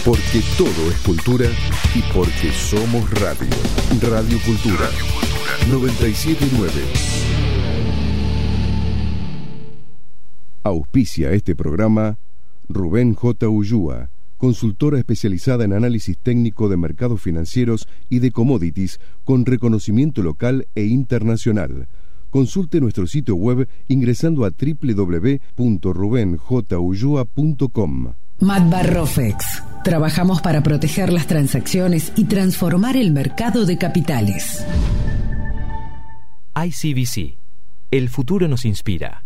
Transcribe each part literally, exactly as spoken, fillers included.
Porque todo es cultura y porque somos radio. Radio Cultura, noventa y siete punto nueve. Auspicia este programa Rubén J. Ullúa, consultora especializada en análisis técnico de mercados financieros y de commodities con reconocimiento local e internacional. Consulte nuestro sitio web ingresando a doble u doble u doble u punto rubén j ullúa punto com. Matbarrofex. Trabajamos para proteger las transacciones y transformar el mercado de capitales. I C B C. El futuro nos inspira.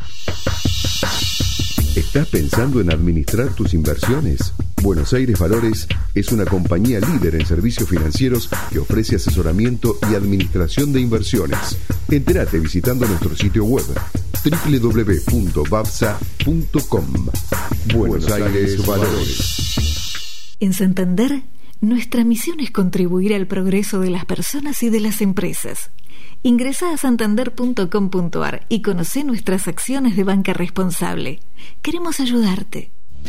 ¿Estás pensando en administrar tus inversiones? Buenos Aires Valores es una compañía líder en servicios financieros que ofrece asesoramiento y administración de inversiones. Entérate visitando nuestro sitio web doble u doble u doble u punto babsa punto com. Buenos Aires Valores. En Santander, nuestra misión es contribuir al progreso de las personas y de las empresas. Ingresá a santander punto com punto a r y conocé nuestras acciones de banca responsable. Queremos ayudarte.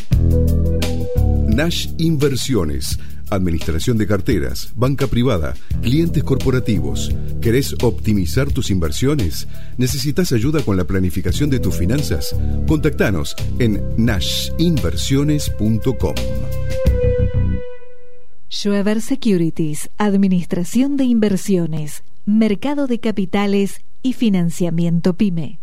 Nash Inversiones, administración de carteras, banca privada, clientes corporativos. ¿Querés optimizar tus inversiones? ¿Necesitas ayuda con la planificación de tus finanzas? Contactanos en nash inversiones punto com. Schweber Securities, administración de inversiones, mercado de capitales y financiamiento PYME.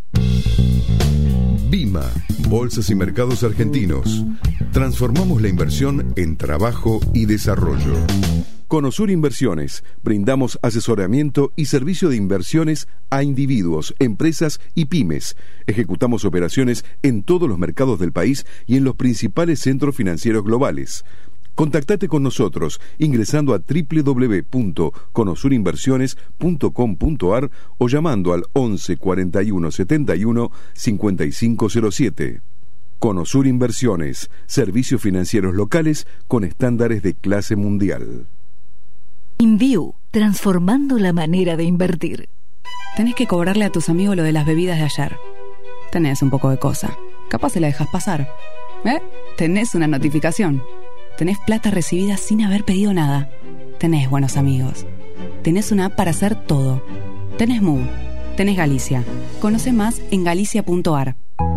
BIMA, Bolsas y Mercados Argentinos. Transformamos la inversión en trabajo y desarrollo. Conosur Inversiones. Brindamos asesoramiento y servicio de inversiones a individuos, empresas y pymes. Ejecutamos operaciones en todos los mercados del país y en los principales centros financieros globales. Contactate con nosotros ingresando a doble u doble u doble u punto conosur inversiones punto com punto a r o llamando al once cuarenta y uno setenta y uno cincuenta y cinco cero siete. Conosur Inversiones, servicios financieros locales con estándares de clase mundial. InView, transformando la manera de invertir. Tenés que cobrarle a tus amigos lo de las bebidas de ayer. Tenés un poco de cosa. Capaz se la dejas pasar. ¿Eh? Tenés una notificación. Tenés plata recibida sin haber pedido nada. Tenés buenos amigos. Tenés una app para hacer todo. Tenés Move. Tenés Galicia. Conoce más en galicia punto a r.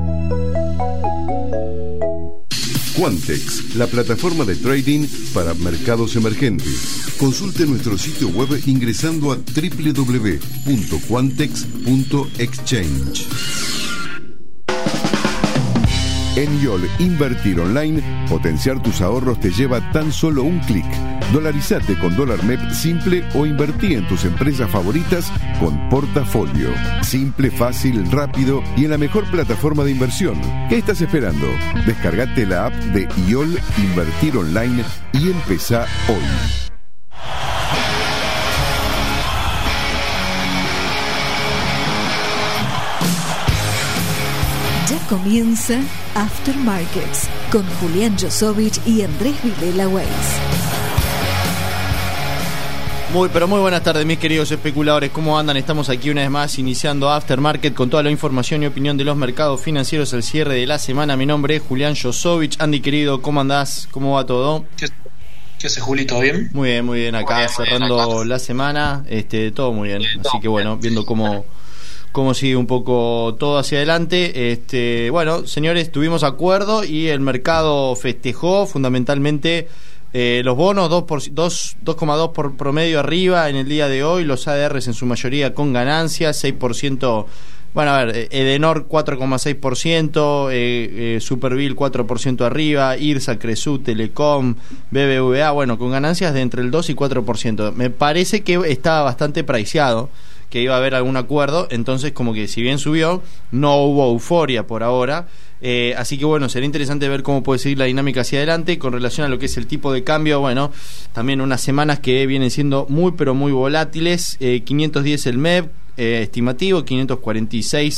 Quantex, la plataforma de trading para mercados emergentes. Consulte nuestro sitio web ingresando a doble u doble u doble u punto quantex punto exchange. En I O L Invertir Online, potenciar tus ahorros te lleva tan solo un clic. Dolarizate con dólar M E P simple o invertí en tus empresas favoritas con Portafolio. Simple, fácil, rápido y en la mejor plataforma de inversión. ¿Qué estás esperando? Descargate la app de I O L Invertir Online y empezá hoy. Comienza After Markets con Julián Josovich y Andrés Vilela Weiss. Muy, pero muy buenas tardes, mis queridos especuladores. ¿Cómo andan? Estamos aquí una vez más iniciando After Market con toda la información y opinión de los mercados financieros al cierre de la semana. Mi nombre es Julián Josovich. Andy, querido, ¿cómo andás? ¿Cómo va todo? ¿Qué, qué hace, Juli? ¿Todo bien? Muy bien, muy bien. Acá muy bien, cerrando muy bien, acá. La semana, este, todo muy bien. bien Así que bueno, bien. viendo cómo... cómo sigue un poco todo hacia adelante. Este, bueno, señores, tuvimos acuerdo y el mercado festejó fundamentalmente eh, los bonos dos coma dos por promedio arriba en el día de hoy, los A D Rs en su mayoría con ganancias, seis por ciento. Bueno, a ver, Edenor cuatro coma seis por ciento, eh, eh, Superville cuatro por ciento arriba, IRSA, Cresú, Telecom, B B V A, bueno, con ganancias de entre el dos y cuatro por ciento. Me parece que estaba bastante priceado que iba a haber algún acuerdo, entonces como que si bien subió, no hubo euforia por ahora, eh, así que bueno, sería interesante ver cómo puede seguir la dinámica hacia adelante con relación a lo que es el tipo de cambio. Bueno, también unas semanas que vienen siendo muy pero muy volátiles, eh, quinientos diez el M E P, Eh, estimativo, quinientos cuarenta y seis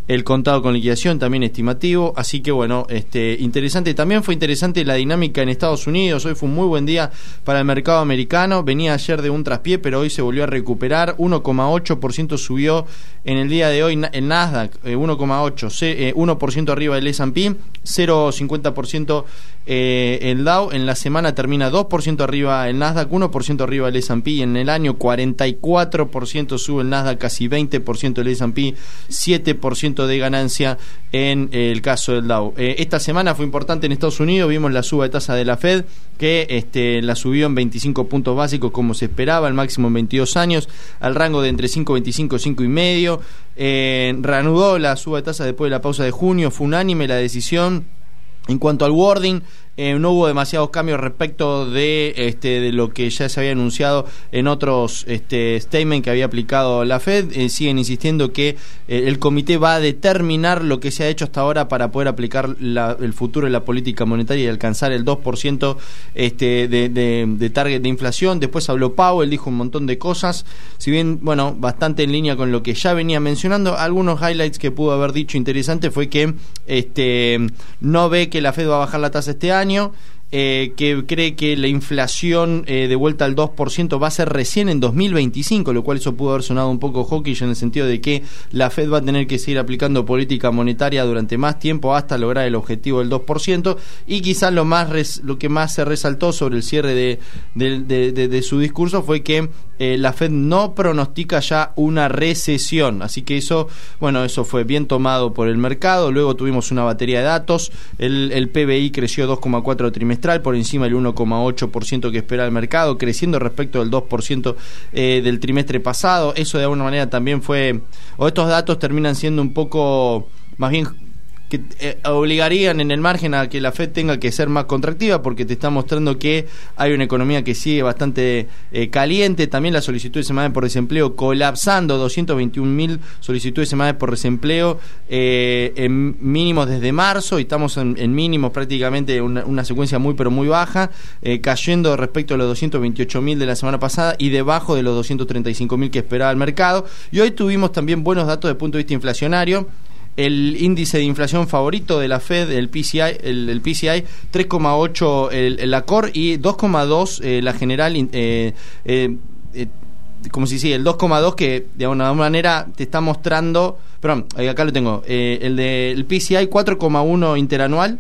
el contado con liquidación también estimativo, así que bueno, este interesante. También fue interesante la dinámica en Estados Unidos. Hoy fue un muy buen día para el mercado americano, venía ayer de un traspié, pero hoy se volvió a recuperar, uno coma ocho por ciento subió en el día de hoy el Nasdaq, eh, uno coma ocho por ciento, eh, uno por ciento arriba del S and P, cero coma cincuenta por ciento eh, el Dow. En la semana termina dos por ciento arriba el Nasdaq, uno por ciento arriba el S and P, y en el año cuarenta y cuatro por ciento sube el Nasdaq, casi veinte por ciento el S and P, siete por ciento de ganancia en eh, el caso del Dow. Eh, esta semana fue importante en Estados Unidos, vimos la suba de tasa de la Fed, que este, la subió en veinticinco puntos básicos como se esperaba, el máximo en veintidós años, al rango de entre cinco coma veinticinco y cinco coma cinco. Eh, reanudó la suba de tasa después de la pausa de junio, fue unánime la decisión. En cuanto al wording, eh, no hubo demasiados cambios respecto de este de lo que ya se había anunciado en otros este statement que había aplicado la Fed. Eh, siguen insistiendo que eh, el comité va a determinar lo que se ha hecho hasta ahora para poder aplicar la, el futuro de la política monetaria y alcanzar el dos por ciento este de, de, de target de inflación. Después habló Powell, dijo un montón de cosas, si bien, bueno, bastante en línea con lo que ya venía mencionando. Algunos highlights que pudo haber dicho interesante fue que este no ve que la Fed va a bajar la tasa este año, eh, que cree que la inflación eh, de vuelta al dos por ciento va a ser recién en dos mil veinticinco, lo cual eso pudo haber sonado un poco hawkish en el sentido de que la Fed va a tener que seguir aplicando política monetaria durante más tiempo hasta lograr el objetivo del dos por ciento. Y quizás lo más res, lo que más se resaltó sobre el cierre de, de, de, de, de su discurso fue que eh, la Fed no pronostica ya una recesión, así que eso, bueno, eso fue bien tomado por el mercado. Luego tuvimos una batería de datos, el, el P B I creció dos coma cuatro trimestral, por encima del uno coma ocho por ciento que espera el mercado, creciendo respecto del dos por ciento eh, del trimestre pasado. Eso de alguna manera también fue, o estos datos terminan siendo un poco, más bien, que eh, obligarían en el margen a que la Fed tenga que ser más contractiva, porque te está mostrando que hay una economía que sigue bastante eh, caliente. También las solicitudes semanales por desempleo colapsando, doscientos veintiún mil solicitudes semanales por desempleo eh, en mínimos desde marzo, y estamos en, en mínimos prácticamente una, una secuencia muy pero muy baja, eh, cayendo respecto a los doscientos veintiocho mil de la semana pasada y debajo de los doscientos treinta y cinco mil que esperaba el mercado. Y hoy tuvimos también buenos datos desde el punto de vista inflacionario. El índice de inflación favorito de la Fed, el P C I, el, el P C I, tres coma ocho el, el, la Core, y dos coma dos eh, la general, eh, eh, eh, como si sí, el dos coma dos, que de alguna manera te está mostrando, perdón, acá lo tengo, eh, el del P C I cuatro coma uno interanual,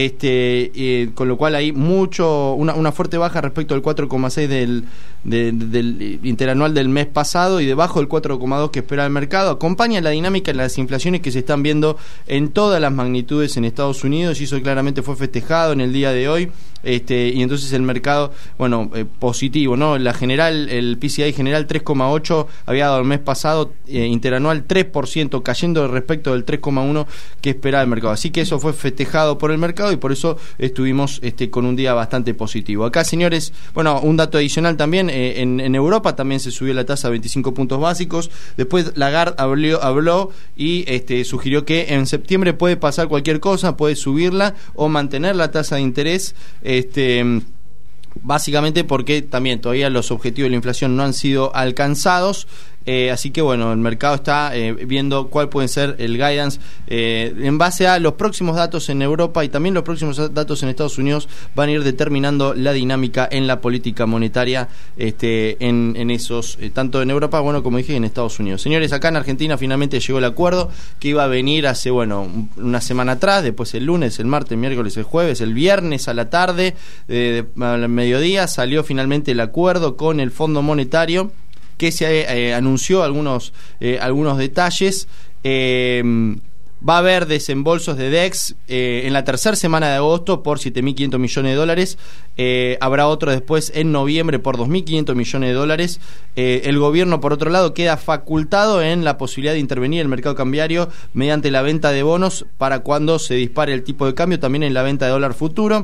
este eh, con lo cual hay mucho una, una fuerte baja respecto al cuatro coma seis del, de, del interanual del mes pasado, y debajo del cuatro coma dos que espera el mercado. Acompaña la dinámica de las inflaciones que se están viendo en todas las magnitudes en Estados Unidos, y eso claramente fue festejado en el día de hoy, este y entonces el mercado, bueno, eh, positivo, ¿no? La general, el P C I general tres coma ocho, había dado el mes pasado, eh, interanual tres por ciento, cayendo respecto del tres coma uno que esperaba el mercado. Así que eso fue festejado por el mercado, y por eso estuvimos este, con un día bastante positivo. Acá, señores, bueno, un dato adicional también, eh, en, en Europa también se subió la tasa a veinticinco puntos básicos. Después Lagarde habló, habló y este, sugirió que en septiembre puede pasar cualquier cosa, puede subirla o mantener la tasa de interés, este básicamente porque también todavía los objetivos de la inflación no han sido alcanzados. Eh, así que bueno, el mercado está eh, viendo cuál puede ser el guidance eh, en base a los próximos datos en Europa, y también los próximos datos en Estados Unidos van a ir determinando la dinámica en la política monetaria este, en, en esos, eh, tanto en Europa, bueno, como dije, en Estados Unidos. Señores, acá en Argentina finalmente llegó el acuerdo que iba a venir hace, bueno, una semana atrás, después el lunes, el martes, el miércoles, el jueves, el viernes a la tarde, eh, de, al mediodía, salió finalmente el acuerdo con el Fondo Monetario, que se eh, anunció algunos eh, algunos detalles. Eh, va a haber desembolsos de D E X eh, en la tercera semana de agosto por siete mil quinientos millones de dólares. Eh, habrá otro después en noviembre por dos mil quinientos millones de dólares. Eh, el gobierno, por otro lado, queda facultado en la posibilidad de intervenir en el mercado cambiario mediante la venta de bonos para cuando se dispare el tipo de cambio, también en la venta de dólar futuro.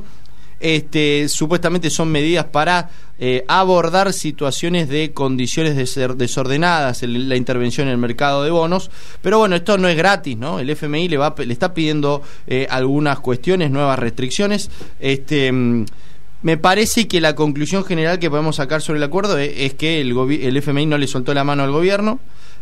Este, supuestamente son medidas para eh, abordar situaciones de condiciones de ser desordenadas, el, la intervención en el mercado de bonos. Pero bueno, esto no es gratis, ¿no? El F M I le va le está pidiendo eh, algunas cuestiones, nuevas restricciones. Este me parece que la conclusión general que podemos sacar sobre el acuerdo es, es que el, gobi- el F M I no le soltó la mano al gobierno.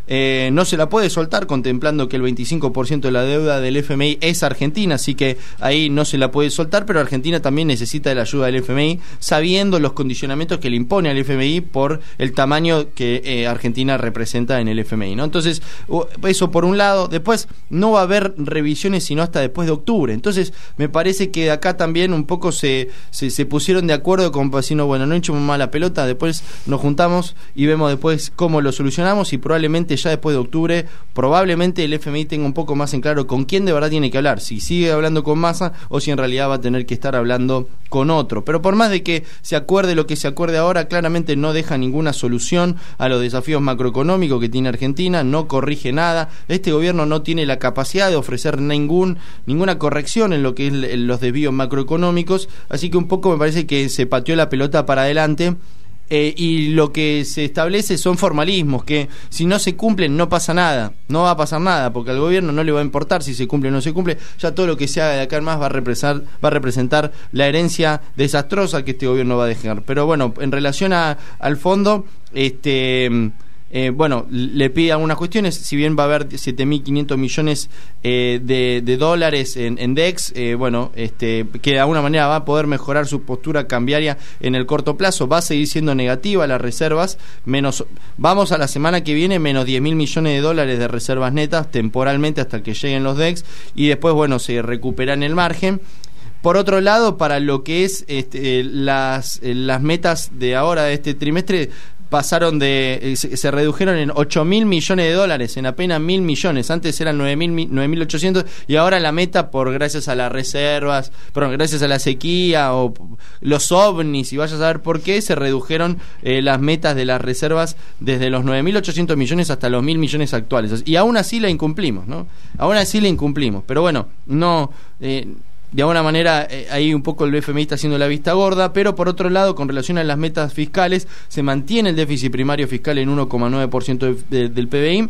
eh, no se la puede soltar, contemplando que el veinticinco por ciento de la deuda del F M I es Argentina, así que ahí no se la puede soltar, pero Argentina también necesita de la ayuda del F M I, sabiendo los condicionamientos que le impone al F M I por el tamaño que eh, Argentina representa en el F M I, ¿no? Entonces, eso por un lado. Después, no va a haber revisiones sino hasta después de octubre. Entonces, me parece que acá también un poco se, se, se pusieron de acuerdo con decirnos, bueno, no echemos más la pelota, después nos juntamos y vemos después cómo lo solucionamos, y probablemente ya después de octubre, probablemente el F M I tenga un poco más en claro con quién de verdad tiene que hablar, si sigue hablando con Massa o si en realidad va a tener que estar hablando con otro. Pero por más de que se acuerde lo que se acuerde ahora, claramente no deja ninguna solución a los desafíos macroeconómicos que tiene Argentina, no corrige nada. Este gobierno no tiene la capacidad de ofrecer ningún ninguna corrección en lo que es los desvíos macroeconómicos, así que un poco me parece que se pateó la pelota para adelante. Eh, y lo que se establece son formalismos que si no se cumplen no pasa nada, no va a pasar nada, porque al gobierno no le va a importar si se cumple o no se cumple. Ya todo lo que se haga de acá en más va a representar, va a representar la herencia desastrosa que este gobierno va a dejar. Pero bueno, en relación a, al fondo, este... Eh, bueno, le pide algunas cuestiones, si bien va a haber siete mil quinientos millones eh, de, de dólares en, en D E X, eh, bueno, este, que de alguna manera va a poder mejorar su postura cambiaria en el corto plazo. Va a seguir siendo negativa las reservas, menos, vamos a la semana que viene, menos diez mil millones de dólares de reservas netas temporalmente hasta que lleguen los D E X, y después, bueno, se recupera en el margen. Por otro lado, para lo que es este, las, las metas de ahora de este trimestre, pasaron de, se, se redujeron en ocho mil millones de dólares, en apenas mil millones. Antes eran nueve mil ochocientos, y ahora la meta, por gracias a las reservas, perdón, gracias a la sequía o los ovnis, y vaya a saber por qué, se redujeron eh, las metas de las reservas desde los nueve mil ochocientos millones hasta los mil millones actuales. Y aún así la incumplimos, ¿no? Aún así la incumplimos. Pero bueno, no... Eh, de alguna manera eh, ahí un poco el F M I está haciendo la vista gorda, pero por otro lado, con relación a las metas fiscales, se mantiene el déficit primario fiscal en uno coma nueve por ciento de, de, del P B I.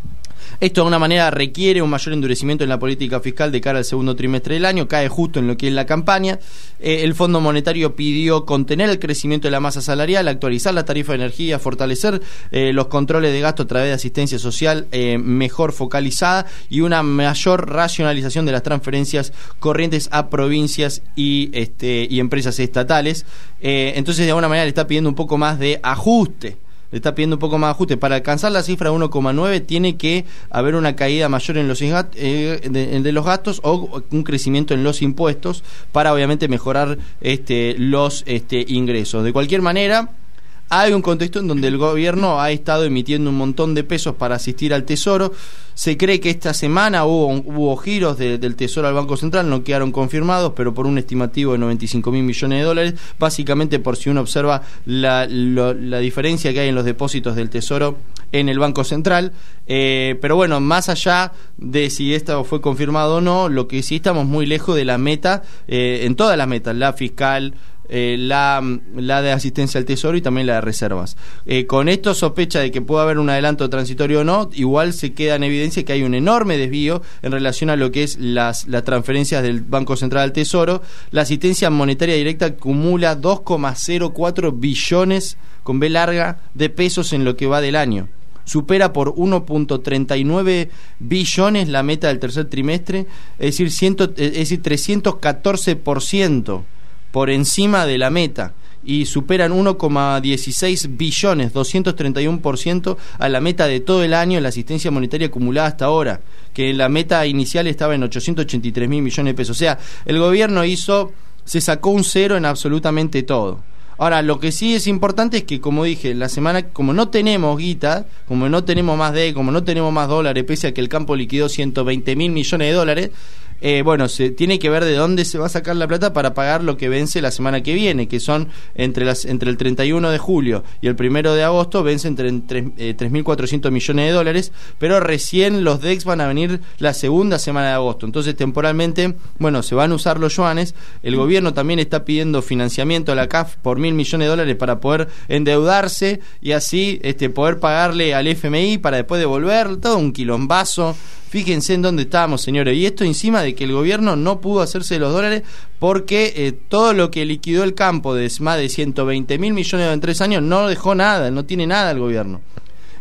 Esto de alguna manera requiere un mayor endurecimiento en la política fiscal de cara al segundo trimestre del año, cae justo en lo que es la campaña. Eh, el Fondo Monetario pidió contener el crecimiento de la masa salarial, actualizar la tarifa de energía, fortalecer eh, los controles de gasto a través de asistencia social eh, mejor focalizada y una mayor racionalización de las transferencias corrientes a provincias y, este, y empresas estatales. Eh, entonces, de alguna manera le está pidiendo un poco más de ajuste. Le está pidiendo un poco más de ajuste. Para alcanzar la cifra de uno coma nueve tiene que haber una caída mayor en los eh, de, de los gastos o un crecimiento en los impuestos para obviamente mejorar este, los este, ingresos. De cualquier manera, hay un contexto en donde el gobierno ha estado emitiendo un montón de pesos para asistir al Tesoro. Se cree que esta semana hubo, hubo giros de, del Tesoro al Banco Central, no quedaron confirmados, pero por un estimativo de noventa y cinco mil millones de dólares, básicamente por si uno observa la, lo, la diferencia que hay en los depósitos del Tesoro en el Banco Central. Eh, pero bueno, más allá de si esto fue confirmado o no, lo que sí estamos muy lejos de la meta, eh, en todas las metas, la fiscal, Eh, la, la de asistencia al Tesoro y también la de reservas. Eh, con esto sospecha de que pueda haber un adelanto transitorio o no, igual se queda en evidencia que hay un enorme desvío en relación a lo que es las, las transferencias del Banco Central al Tesoro. La asistencia monetaria directa acumula dos coma cero cuatro billones con B larga de pesos en lo que va del año. Supera por uno coma treinta y nueve billones la meta del tercer trimestre, es decir, ciento, es decir trescientos catorce por ciento por encima de la meta, y superan uno coma dieciséis billones, doscientos treinta y uno por ciento a la meta de todo el año en la asistencia monetaria acumulada hasta ahora, que la meta inicial estaba en ochocientos ochenta y tres mil millones de pesos. O sea, el gobierno hizo, se sacó un cero en absolutamente todo. Ahora, lo que sí es importante es que, como dije, la semana, como no tenemos guita, como no tenemos más D, como no tenemos más dólares, pese a que el campo liquidó ciento veinte mil millones de dólares, Eh, bueno, se tiene que ver de dónde se va a sacar la plata para pagar lo que vence la semana que viene, que son entre las entre el treinta y uno de julio y el primero de agosto, vence entre tres mil cuatrocientos millones de dólares, pero recién los D E X van a venir la segunda semana de agosto. Entonces, temporalmente, bueno, se van a usar los yuanes. El gobierno también está pidiendo financiamiento a la C A F por mil millones de dólares para poder endeudarse y así este poder pagarle al F M I para después devolver. Todo un quilombazo. Fíjense en dónde estábamos, señores. Y esto encima de que el gobierno no pudo hacerse de los dólares porque eh, todo lo que liquidó el campo de más de ciento veinte mil millones en tres años no dejó nada, no tiene nada el gobierno.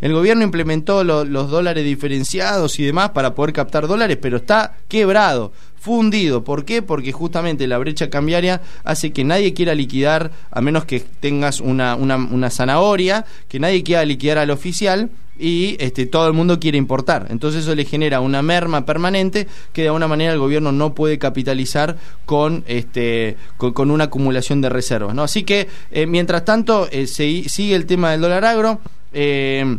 el gobierno implementó lo, los dólares diferenciados y demás para poder captar dólares, pero está quebrado, fundido. ¿Por qué? Porque justamente la brecha cambiaria hace que nadie quiera liquidar, a menos que tengas una, una, una zanahoria, que nadie quiera liquidar al oficial, y este, todo el mundo quiere importar. Entonces eso le genera una merma permanente que de alguna manera el gobierno no puede capitalizar con este con, con una acumulación de reservas, ¿no? Así que eh, mientras tanto eh, se, sigue el tema del dólar agro. eh,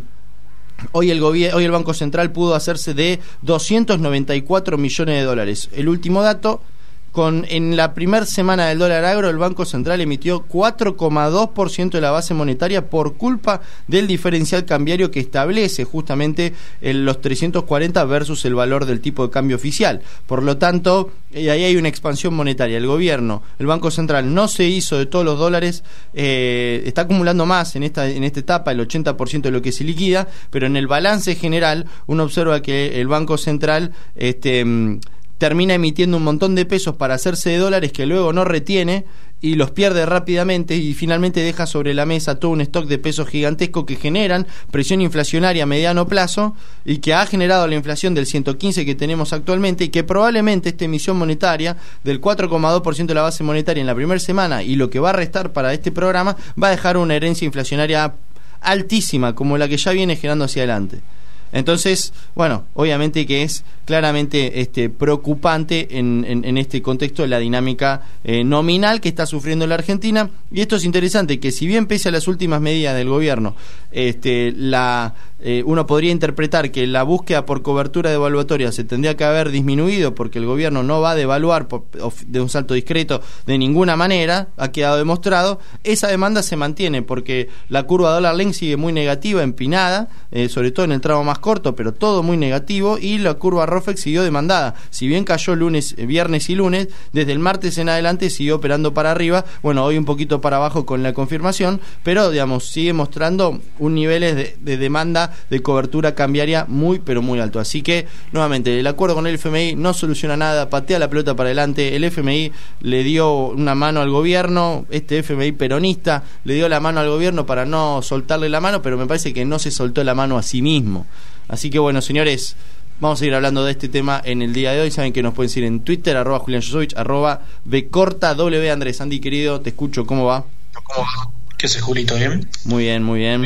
Hoy el gobierno, hoy el Banco Central pudo hacerse de doscientos noventa y cuatro millones de dólares. El último dato, con en la primera semana del dólar agro, el Banco Central emitió cuatro coma dos por ciento de la base monetaria por culpa del diferencial cambiario que establece justamente el, los trescientos cuarenta versus el valor del tipo de cambio oficial. Por lo tanto, eh, ahí hay una expansión monetaria. El gobierno, el Banco Central, no se hizo de todos los dólares, eh, está acumulando más en esta, en esta etapa, el ochenta por ciento de lo que se liquida, pero en el balance general uno observa que el Banco Central este termina emitiendo un montón de pesos para hacerse de dólares que luego no retiene y los pierde rápidamente, y finalmente deja sobre la mesa todo un stock de pesos gigantesco que generan presión inflacionaria a mediano plazo y que ha generado la inflación del ciento quince que tenemos actualmente, y que probablemente esta emisión monetaria del cuatro coma dos por ciento de la base monetaria en la primera semana y lo que va a restar para este programa va a dejar una herencia inflacionaria altísima como la que ya viene generando hacia adelante. Entonces, bueno, obviamente que es claramente este, preocupante en, en, en este contexto la dinámica eh, nominal que está sufriendo la Argentina. Y esto es interesante, que si bien pese a las últimas medidas del gobierno, este, la eh, uno podría interpretar que la búsqueda por cobertura devaluatoria se tendría que haber disminuido porque el gobierno no va a devaluar por, de un salto discreto de ninguna manera, ha quedado demostrado. Esa demanda se mantiene porque la curva dólar-link sigue muy negativa, empinada, eh, sobre todo en el tramo más corto, pero todo muy negativo, y la curva ROFEX siguió demandada. Si bien cayó lunes, viernes y lunes, desde el martes en adelante siguió operando para arriba. Bueno, hoy un poquito para abajo con la confirmación, pero digamos sigue mostrando un niveles de, de demanda de cobertura cambiaria muy pero muy alto. Así que nuevamente el acuerdo con el F M I no soluciona nada, patea la pelota para adelante. El F M I le dio una mano al gobierno, este F M I peronista le dio la mano al gobierno para no soltarle la mano, pero me parece que no se soltó la mano a sí mismo. Así que bueno, señores, vamos a seguir hablando de este tema en el día de hoy. Saben que nos pueden seguir en Twitter, arroba Julián Yosovich, arroba Bcorta W. Andrés, Andy querido, te escucho, ¿cómo va? ¿Cómo va? ¿Qué haces, Julito? ¿Bien? Muy bien, muy bien. Muy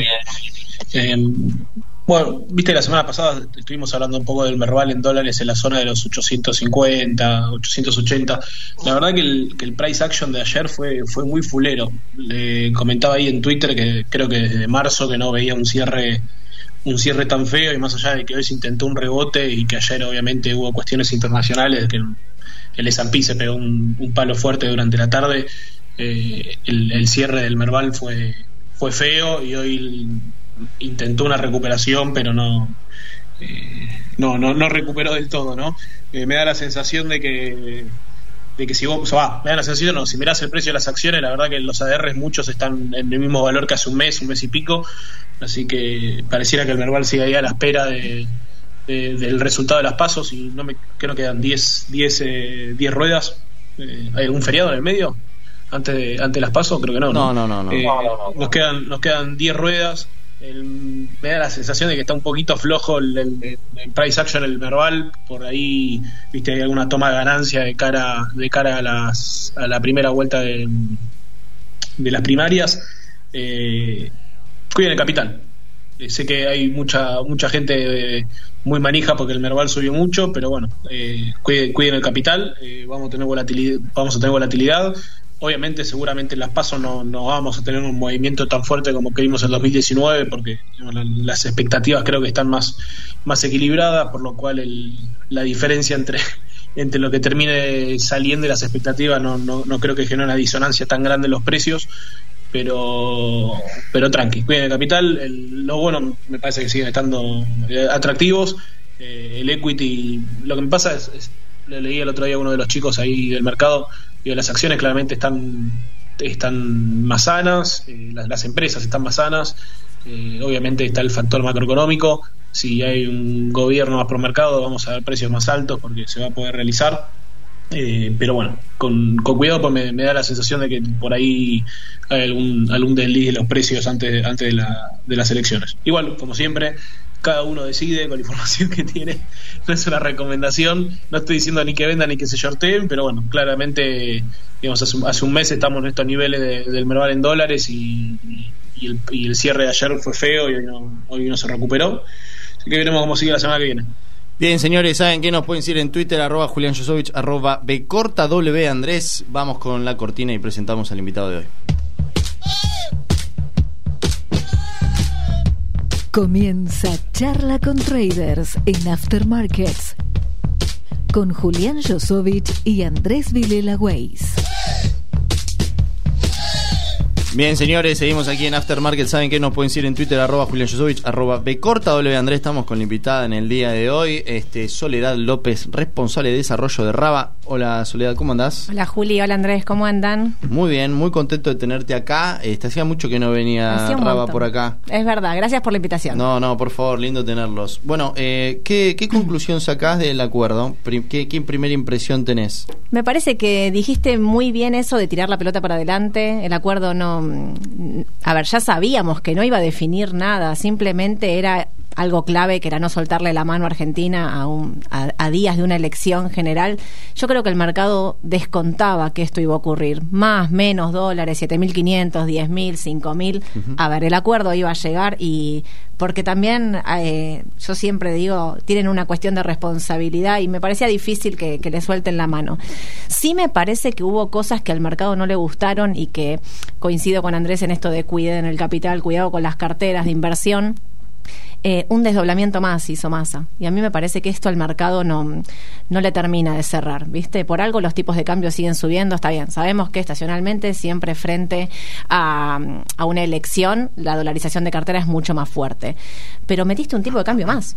bien. Eh, bueno, viste, la semana pasada estuvimos hablando un poco del Merval en dólares en la zona de los ochocientos cincuenta, ochocientos ochenta. La verdad que el, que el price action de ayer fue, fue muy fulero. Le comentaba ahí en Twitter que creo que desde marzo que no veía un cierre un cierre tan feo, y más allá de que hoy se intentó un rebote y que ayer obviamente hubo cuestiones internacionales, que el, el S and P se pegó un, un palo fuerte durante la tarde, eh, el, el cierre del Merval fue, fue feo, y hoy intentó una recuperación, pero no, eh, no, no, no recuperó del todo, ¿no? Eh, me da la sensación de que de que si vos, va, me da la sensación, no, si mirás el precio de las acciones, la verdad que los A D Rs muchos están en el mismo valor que hace un mes, un mes y pico, así que pareciera que el Merval sigue ahí a la espera de, de, del resultado de las pasos, y no me creo que quedan diez ruedas. Eh, ¿hay algún feriado en el medio antes de, antes de las pasos? Creo que no. No, no, no, no. Eh, no, no, no. Nos quedan nos quedan diez ruedas. El, me da la sensación de que está un poquito flojo el, el, el price action el Merval. Por ahí, viste, hay alguna toma de ganancia de cara de cara a las a la primera vuelta de, de las primarias. Eh, cuiden el capital. Eh, sé que hay mucha mucha gente eh, muy manija porque el Merval subió mucho, pero bueno, eh, cuiden, cuiden el capital. Eh, vamos a tener volatilidad, vamos a tener volatilidad. Obviamente, seguramente en las pasos no, no vamos a tener un movimiento tan fuerte como que vimos en dos mil diecinueve, porque digamos, las expectativas creo que están más, más equilibradas, por lo cual el, la diferencia entre, entre lo que termine saliendo y las expectativas no, no, no creo que genere una disonancia tan grande en los precios, pero pero tranqui, cuiden el capital. El, lo bueno, me parece que siguen estando atractivos. Eh, el equity, lo que me pasa es, es le leí el otro día a uno de los chicos ahí del mercado, y las acciones claramente están están más sanas, eh, las, las empresas están más sanas, eh, obviamente está el factor macroeconómico. Si hay un gobierno más pro mercado, vamos a ver precios más altos porque se va a poder realizar. Eh, pero bueno, con, con cuidado, pues me, me da la sensación de que por ahí hay algún, algún desliz de los precios antes, antes de, la, de las elecciones. Igual, como siempre, cada uno decide con la información que tiene. No es una recomendación, no estoy diciendo ni que vendan ni que se shorteen, pero bueno, claramente, digamos, hace, hace un mes estamos en estos niveles de, del Merval en dólares y, y, el, y el cierre de ayer fue feo y hoy no, hoy no se recuperó. Así que veremos cómo sigue la semana que viene. Bien, señores, ¿saben qué? Nos pueden seguir en Twitter, arroba Julián Josovich, arroba Bcorta W Andrés. Vamos con la cortina y presentamos al invitado de hoy. Comienza Charla con Traders en Aftermarkets con Julián Josovich y Andrés Vilela Weiss. Bien, señores, seguimos aquí en Aftermarket. ¿Saben qué? Nos pueden seguir en Twitter, arroba Julián Josovich, arroba Bcorta W Andrés. Estamos con la invitada en el día de hoy, este Soledad López, responsable de desarrollo de Raba. Hola, Soledad, ¿cómo andás? Hola, Juli, hola, Andrés, ¿cómo andan? Muy bien, muy contento de tenerte acá. Este, hacía mucho que no venía Raba montón. por acá. Es verdad, gracias por la invitación. No, no, por favor, lindo tenerlos. Bueno, eh, ¿qué, ¿qué conclusión sacás del acuerdo? ¿Qué, ¿Qué primera impresión tenés? Me parece que dijiste muy bien eso de tirar la pelota para adelante. El acuerdo no... A ver, ya sabíamos que no iba a definir nada, simplemente era algo clave, que era no soltarle la mano a Argentina a, un, a, a días de una elección general. Yo creo que el mercado descontaba que esto iba a ocurrir. Más, menos dólares, siete mil quinientos, diez mil, cinco mil. Uh-huh. A ver, el acuerdo iba a llegar y... Porque también, eh, yo siempre digo, tienen una cuestión de responsabilidad y me parecía difícil que, que le suelten la mano. Sí me parece que hubo cosas que al mercado no le gustaron y que coincido con Andrés en esto de cuiden el capital, cuidado con las carteras de inversión. Eh, un desdoblamiento más hizo Massa y a mí me parece que esto al mercado no, no le termina de cerrar, ¿viste? Por algo los tipos de cambio siguen subiendo, está bien, sabemos que estacionalmente siempre frente a, a una elección la dolarización de cartera es mucho más fuerte, pero metiste un tipo de cambio más.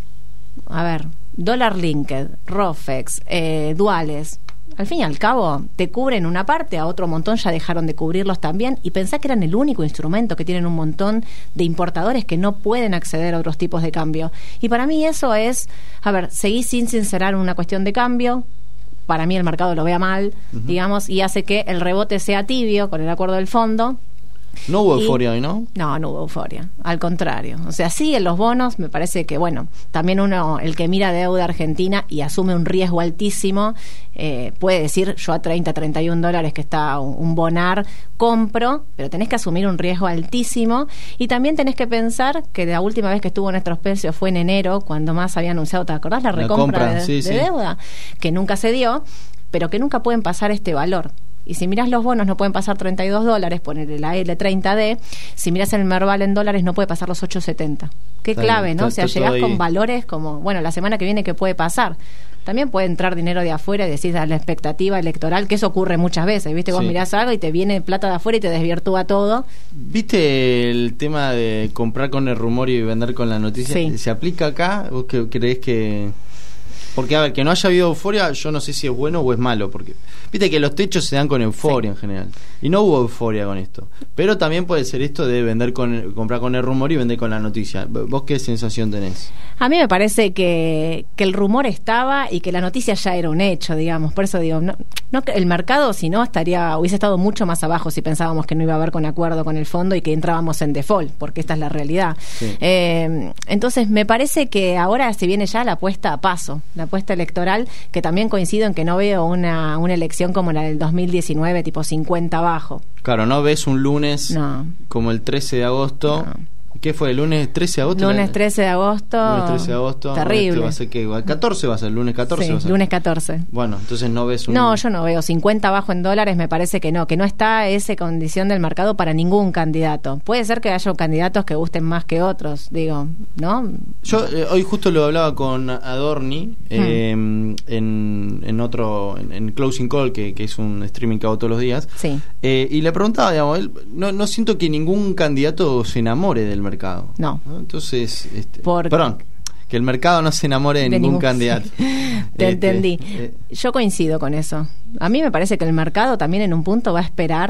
A ver, dólar linked, ROFEX, eh, duales. Al fin y al cabo, te cubren una parte, a otro montón ya dejaron de cubrirlos también, y pensá que eran el único instrumento que tienen un montón de importadores que no pueden acceder a otros tipos de cambio. Y para mí eso es, a ver, seguí sin sincerar una cuestión de cambio, para mí el mercado lo vea mal, uh-huh. digamos, y hace que el rebote sea tibio con el acuerdo del fondo. No hubo y, euforia hoy, ¿no? No, no hubo euforia, al contrario. O sea, sí, en los bonos me parece que, bueno, también uno, el que mira deuda argentina y asume un riesgo altísimo, eh, puede decir, yo a treinta, treinta y un dólares que está un, un bonar, compro, pero tenés que asumir un riesgo altísimo y también tenés que pensar que la última vez que estuvo en nuestros precios fue en enero, cuando más había anunciado, ¿te acordás? La recompra la compra, de, sí, de sí. deuda, que nunca se dio, pero que nunca pueden pasar este valor. Y si mirás los bonos no pueden pasar treinta y dos dólares, ponerle la L treinta D, si mirás el Merval en dólares no puede pasar los ocho setenta. Qué está clave, bien, ¿no? Está, o sea, llegás con valores como, bueno, la semana que viene ¿qué puede pasar? También puede entrar dinero de afuera y decís a la expectativa electoral, que eso ocurre muchas veces, ¿viste? Vos sí. mirás algo y te viene plata de afuera y te desvirtúa todo. ¿Viste el tema de comprar con el rumor y vender con la noticia? Sí. ¿Se aplica acá? ¿Vos que creés que...? Porque, a ver, que no haya habido euforia, yo no sé si es bueno o es malo, porque viste que los techos se dan con euforia sí. en general, y no hubo euforia con esto, pero también puede ser esto de vender con comprar con el rumor y vender con la noticia. ¿Vos qué sensación tenés? A mí me parece que, que el rumor estaba y que la noticia ya era un hecho, digamos, por eso digo, no, no el mercado si no estaría hubiese estado mucho más abajo si pensábamos que no iba a haber con acuerdo con el fondo y que entrábamos en default, porque esta es la realidad. Sí. Eh, entonces me parece que ahora se viene ya la apuesta a paso, la apuesta electoral, que también coincido en que no veo una, una elección como la del dos mil diecinueve, tipo cincuenta abajo. Claro, no ves un lunes no. como el trece de agosto. No. ¿Qué fue? ¿El lunes trece de agosto? Lunes trece de agosto. Lunes trece de agosto. Terrible. Este va a ser que el catorce va a ser, el lunes catorce sí, va a ser. lunes catorce. Bueno, entonces no ves un... No, yo no veo cincuenta abajo en dólares, me parece que no, que no está esa condición del mercado para ningún candidato. Puede ser que haya candidatos que gusten más que otros, digo, ¿no? Yo eh, hoy justo lo hablaba con Adorni eh, hmm. en, en otro, en, en Closing Call, que, que es un streaming que hago todos los días. Sí. Eh, y le preguntaba, digamos, él, no, no siento que ningún candidato se enamore del mercado. No. ¿no? Entonces, este, Por... perdón, que el mercado no se enamore de, de ningún, ningún candidato. Te este, entendí. Eh, Yo coincido con eso. A mí me parece que el mercado también en un punto va a esperar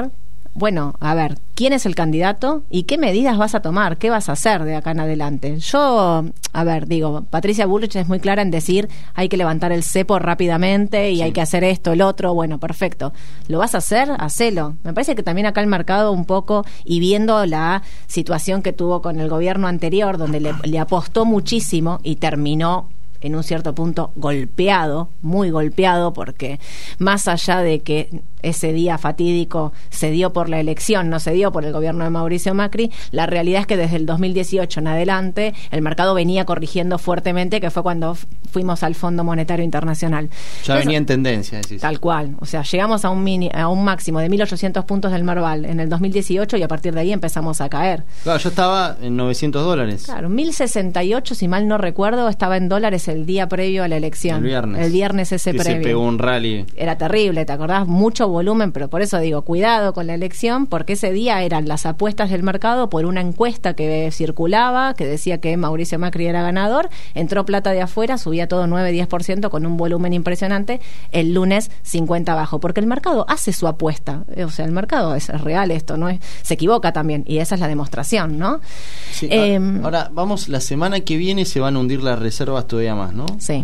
bueno, a ver, ¿quién es el candidato y qué medidas vas a tomar? ¿Qué vas a hacer de acá en adelante? Yo, a ver, digo, Patricia Bullrich es muy clara en decir hay que levantar el cepo rápidamente y sí. hay que hacer esto, el otro, bueno, perfecto. ¿Lo vas a hacer? Hacelo. Me parece que también acá el mercado un poco, y viendo la situación que tuvo con el gobierno anterior, donde le, le apostó muchísimo y terminó en un cierto punto golpeado, muy golpeado, porque más allá de que ese día fatídico se dio por la elección, no se dio por el gobierno de Mauricio Macri, la realidad es que desde el dos mil dieciocho en adelante el mercado venía corrigiendo fuertemente, que fue cuando fuimos al Fondo Monetario Internacional. Ya Entonces, venía en tendencia, decís. Tal cual, o sea, llegamos a un mini, a un máximo de mil ochocientos puntos del Merval en el dos mil dieciocho y a partir de ahí empezamos a caer. Claro, yo estaba en novecientos dólares. Claro, mil sesenta y ocho, si mal no recuerdo, estaba en dólares el día previo a la elección. El viernes. El viernes ese que previo. Se pegó un rally. Era terrible, ¿te acordás? Mucho volumen, pero por eso digo, cuidado con la elección, porque ese día eran las apuestas del mercado por una encuesta que circulaba, que decía que Mauricio Macri era ganador, entró plata de afuera, subía todo nueve a diez por ciento con un volumen impresionante, el lunes cincuenta abajo, porque el mercado hace su apuesta, o sea, el mercado es real esto, no es, se equivoca también, y esa es la demostración, ¿no? Sí, eh, ahora, vamos, la semana que viene se van a hundir las reservas todavía más, ¿no? Sí.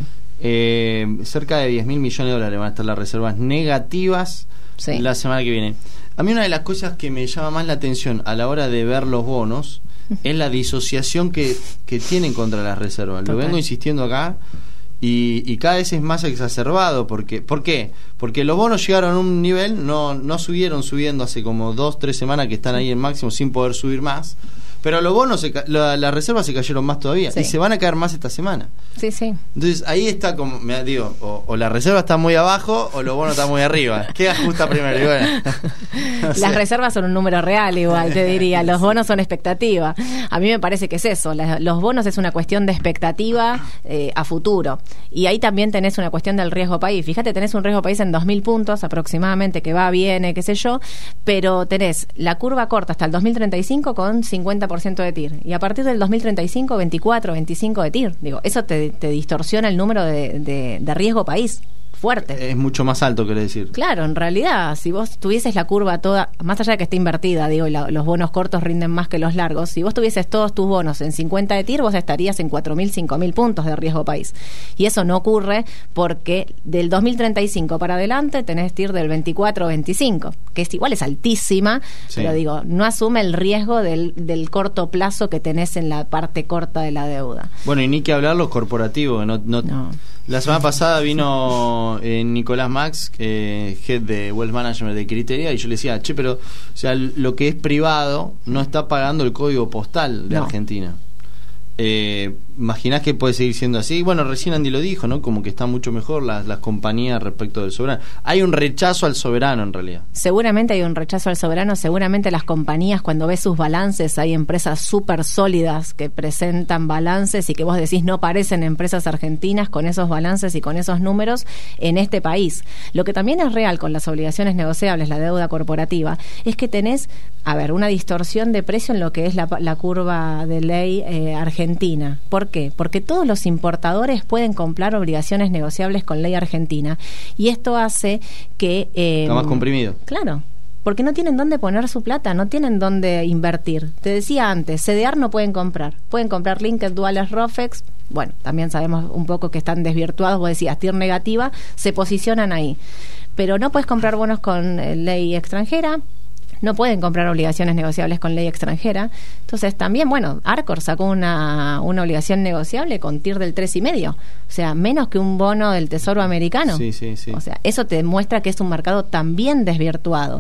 Eh, cerca de diez mil millones de dólares van a estar las reservas negativas sí. la semana que viene. A mí una de las cosas que me llama más la atención a la hora de ver los bonos es la disociación que, que tienen contra las reservas. Total. Lo vengo insistiendo acá y, y cada vez es más exacerbado. Porque, ¿por qué? Porque los bonos llegaron a un nivel, no, no subieron subiendo hace como dos, tres semanas que están ahí en máximo sin poder subir más. Pero los bonos, se, la, las reservas se cayeron más todavía sí. y se van a caer más esta semana. Sí, sí. Entonces ahí está como, me digo, o, o la reserva está muy abajo o los bonos están muy arriba. ¿Qué ajusta primero? Y bueno, no sé. Las reservas son un número real igual, te diría. Los bonos son expectativa. A mí me parece que es eso. La, los bonos es una cuestión de expectativa eh, a futuro. Y ahí también tenés una cuestión del riesgo país. Fíjate, tenés un riesgo país en dos mil puntos aproximadamente, que va, viene, qué sé yo, pero tenés la curva corta hasta el dos mil treinta y cinco con cincuenta por ciento de T I R. Y a partir del dos mil treinta y cinco, veinticuatro, veinticinco de T I R. Digo, eso te, te distorsiona el número de, de, de riesgo país. Fuerte. Es mucho más alto, quiere decir. Claro, en realidad, si vos tuvieses la curva toda, más allá de que esté invertida, digo, la, los bonos cortos rinden más que los largos, si vos tuvieses todos tus bonos en cincuenta de T I R, vos estarías en cuatro mil, cinco mil puntos de riesgo país. Y eso no ocurre porque del dos mil treinta y cinco para adelante tenés T I R del veinticuatro o veinticinco, que es igual, es altísima, sí. pero digo, no asume el riesgo del, del corto plazo que tenés en la parte corta de la deuda. Bueno, y ni que hablar los corporativos, no... no, no. La semana pasada vino eh, Nicolás Max, eh, head de Wealth Management de Criteria, y yo le decía, che, pero o sea, lo que es privado no está pagando el código postal de no. Argentina. Eh, ¿Imaginás que puede seguir siendo así? Bueno, recién Andy lo dijo, ¿no? Como que están mucho mejor las, las compañías respecto del soberano. Hay un rechazo al soberano, en realidad. Seguramente hay un rechazo al soberano. Seguramente las compañías, cuando ves sus balances, hay empresas súper sólidas que presentan balances y que vos decís no parecen empresas argentinas con esos balances y con esos números en este país. Lo que también es real con las obligaciones negociables, la deuda corporativa, es que tenés, a ver, una distorsión de precio en lo que es la, la curva de ley eh, argentina. ¿Por qué? Porque todos los importadores pueden comprar obligaciones negociables con ley argentina y esto hace que... Eh, Está más comprimido. Claro, porque no tienen dónde poner su plata, no tienen dónde invertir. Te decía antes, C D R no pueden comprar, pueden comprar Linked, Duales, Rofex, bueno, también sabemos un poco que están desvirtuados, vos decías, T I R negativa, se posicionan ahí, pero no puedes comprar bonos con eh, ley extranjera, no pueden comprar obligaciones negociables con ley extranjera. Entonces también, bueno, Arcor sacó una, una obligación negociable con T I R del tres y medio, o sea, menos que un bono del Tesoro americano. Sí, sí, sí. O sea, eso te demuestra que es un mercado también desvirtuado.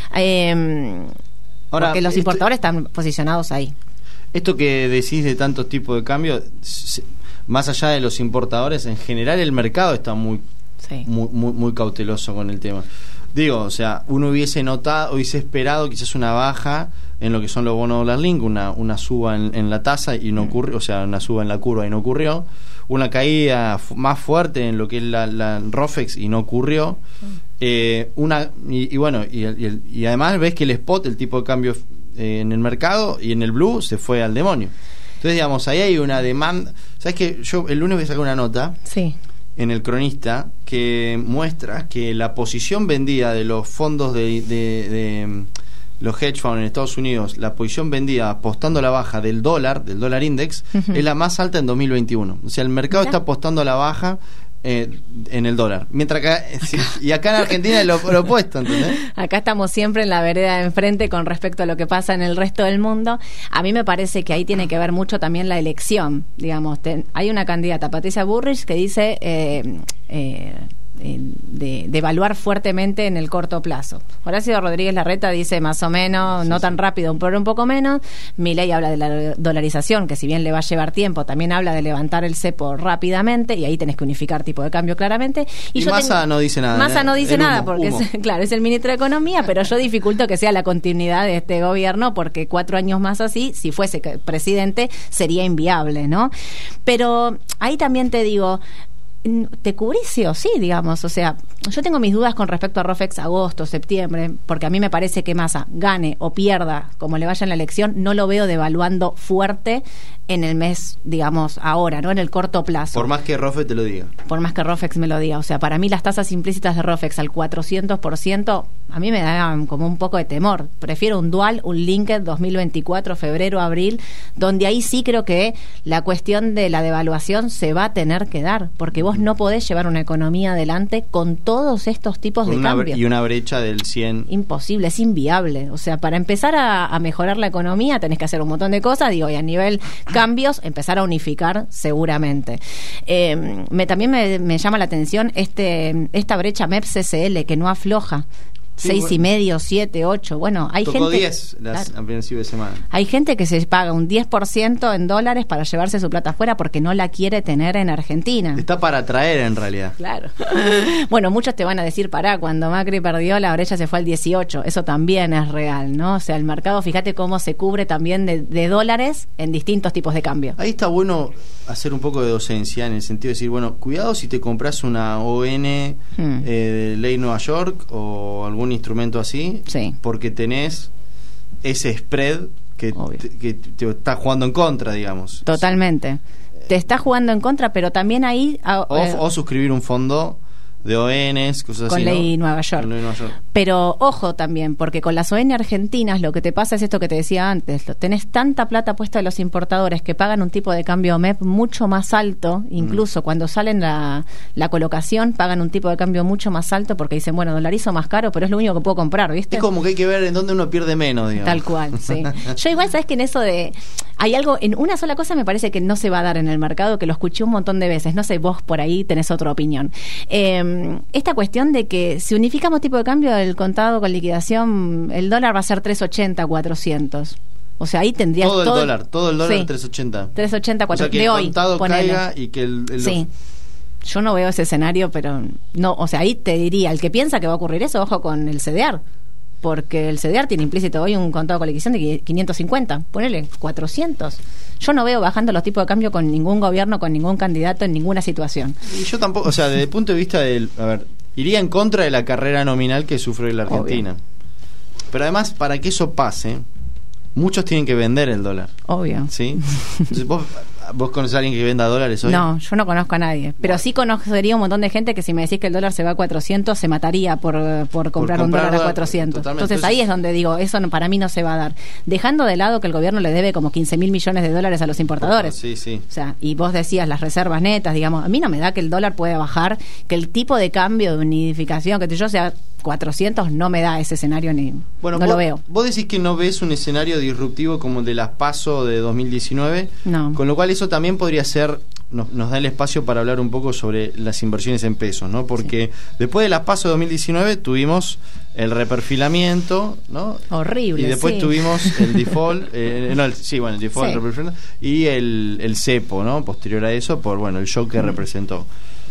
Eh, Ahora, porque los importadores este, están posicionados ahí. Esto que decís de tantos tipos de cambios, más allá de los importadores, en general el mercado está muy, sí. muy, muy, muy cauteloso con el tema. Digo, o sea, uno hubiese notado, hubiese esperado quizás una baja en lo que son los bonos dólar link, una, una suba en, en la tasa y no ocurrió, o sea, una suba en la curva y no ocurrió, una caída f- más fuerte en lo que es la, la Rofex y no ocurrió, eh, una y, y bueno, y, y, y además ves que el spot, el tipo de cambio eh, en el mercado y en el blue se fue al demonio. Entonces, digamos, ahí hay una demanda. ¿Sabes qué? Yo el lunes voy a sacar una nota. Sí. En el Cronista que muestra que la posición vendida de los fondos de, de, de, los hedge funds en Estados Unidos, la posición vendida apostando a la baja del dólar, del dólar index, uh-huh. es la más alta en dos mil veintiuno. O sea, el mercado ¿Mira? está apostando a la baja eh, en el dólar. Mientras acá, y acá en Argentina es lo, lo opuesto, ¿entendés? Acá estamos siempre en la vereda de enfrente con respecto a lo que pasa en el resto del mundo. A mí me parece que ahí tiene que ver mucho también la elección. Digamos, ten, hay una candidata, Patricia Bullrich, que dice... Eh, eh, De, de evaluar fuertemente en el corto plazo. Horacio Rodríguez Larreta dice más o menos, sí, no sí. tan rápido, pero un poco menos. Milei habla de la dolarización, que si bien le va a llevar tiempo, también habla de levantar el cepo rápidamente, y ahí tenés que unificar tipo de cambio claramente. Y, y Massa tengo, no dice nada. Massa no dice humo, nada, porque es, claro, es el ministro de Economía, pero yo dificulto que sea la continuidad de este gobierno, porque cuatro años más así, si fuese presidente, sería inviable, ¿no? Pero ahí también te digo, ¿te cubrís sí o sí, digamos? O sea, yo tengo mis dudas con respecto a Rofex agosto, septiembre, porque a mí me parece que Massa gane o pierda, como le vaya en la elección, no lo veo devaluando fuerte en el mes, digamos, ahora, ¿no? En el corto plazo. Por más que Rofex te lo diga. Por más que Rofex me lo diga. O sea, para mí las tasas implícitas de Rofex al cuatrocientos por ciento, a mí me da como un poco de temor. Prefiero un dual, un linked dos mil veinticuatro, febrero, abril, donde ahí sí creo que la cuestión de la devaluación se va a tener que dar, porque vos no podés llevar una economía adelante con todos estos tipos con de cambios. Y una brecha del cien. Imposible, es inviable. O sea, para empezar a, a mejorar la economía tenés que hacer un montón de cosas, digo, y a nivel cambios, empezar a unificar seguramente. Eh, me, también me, me llama la atención este esta brecha M E P C C L que no afloja. Sí, seis bueno. y medio, siete, ocho. Bueno, hay Tocó gente. diez las claro, a principio de semana. Hay gente que se paga un diez por ciento en dólares para llevarse su plata afuera porque no la quiere tener en Argentina. Está para traer en realidad. Claro. Bueno, muchos te van a decir, pará, cuando Macri perdió, la brecha se fue al dieciocho. Eso también es real, ¿no? O sea, el mercado, fíjate cómo se cubre también de, de dólares en distintos tipos de cambio. Ahí está bueno hacer un poco de docencia en el sentido de decir, bueno, cuidado si te compras una O N hmm. eh, de Ley Nueva York o algún un instrumento así, sí. porque tenés ese spread que te, que te está jugando en contra, digamos. Totalmente. Te está jugando en contra, pero también ahí... O, eh, o suscribir un fondo de O Ns, cosas con así, ley ¿no? Nueva York. Con ley Nueva York. Pero ojo también, porque con las O N argentinas lo que te pasa es esto que te decía antes, tenés tanta plata puesta de los importadores que pagan un tipo de cambio M E P mucho más alto, incluso mm. cuando salen la, la colocación pagan un tipo de cambio mucho más alto porque dicen, bueno, dolarizo más caro, pero es lo único que puedo comprar, ¿viste? Es como que hay que ver en dónde uno pierde menos, digamos. Tal cual, sí. Yo igual, ¿sabes que en eso de... Hay algo, en una sola cosa me parece que no se va a dar en el mercado, que lo escuché un montón de veces, no sé, vos por ahí tenés otra opinión. Eh, esta cuestión de que si unificamos tipo de cambio del contado con liquidación, el dólar va a ser tres ochenta, cuatrocientos. O sea, ahí tendrías todo el todo dólar, todo el dólar sí, tres ochenta. tres ochenta, cuatrocientos. O sea, que de el hoy, contado ponele. caiga y que el... el sí. Yo no veo ese escenario, pero no, o sea, ahí te diría, el que piensa que va a ocurrir eso, ojo con el C D R. Porque el C D R tiene implícito hoy un contado con liquidación de quinientos cincuenta, ponele cuatrocientos. Yo no veo bajando los tipos de cambio con ningún gobierno, con ningún candidato, en ninguna situación. Y yo tampoco, o sea, desde el punto de vista del... A ver, iría en contra de la carrera nominal que sufre la Argentina. Obvio. Pero además, para que eso pase, muchos tienen que vender el dólar. Obvio. ¿Sí? Entonces, vos... ¿Vos conocés a alguien que venda dólares hoy? No, yo no conozco a nadie. Pero bueno, sí conocería un montón de gente que si me decís que el dólar se va a cuatrocientos, se mataría por, por, comprar, por comprar un dólar a cuatrocientos. Entonces, Entonces ahí es donde digo, eso no, para mí no se va a dar. Dejando de lado que el gobierno le debe como quince mil millones de dólares a los importadores. Sí, sí. O sea, y vos decías las reservas netas, digamos, a mí no me da que el dólar pueda bajar, que el tipo de cambio de unificación, que yo sea cuatrocientos, no me da ese escenario ni bueno, no vos, lo veo. Vos decís que no ves un escenario disruptivo como el de las PASO de dos mil diecinueve, no. Con lo cual eso también podría ser, nos, nos da el espacio para hablar un poco sobre las inversiones en pesos, ¿no? Porque sí, después de las PASO de dos mil diecinueve tuvimos el reperfilamiento, ¿no? Horrible. Y después sí. tuvimos el default, eh, no, el, sí, bueno, el default, sí. el reperfilamiento, y el, el cepo, ¿no? Posterior a eso, por bueno, el shock que mm. representó.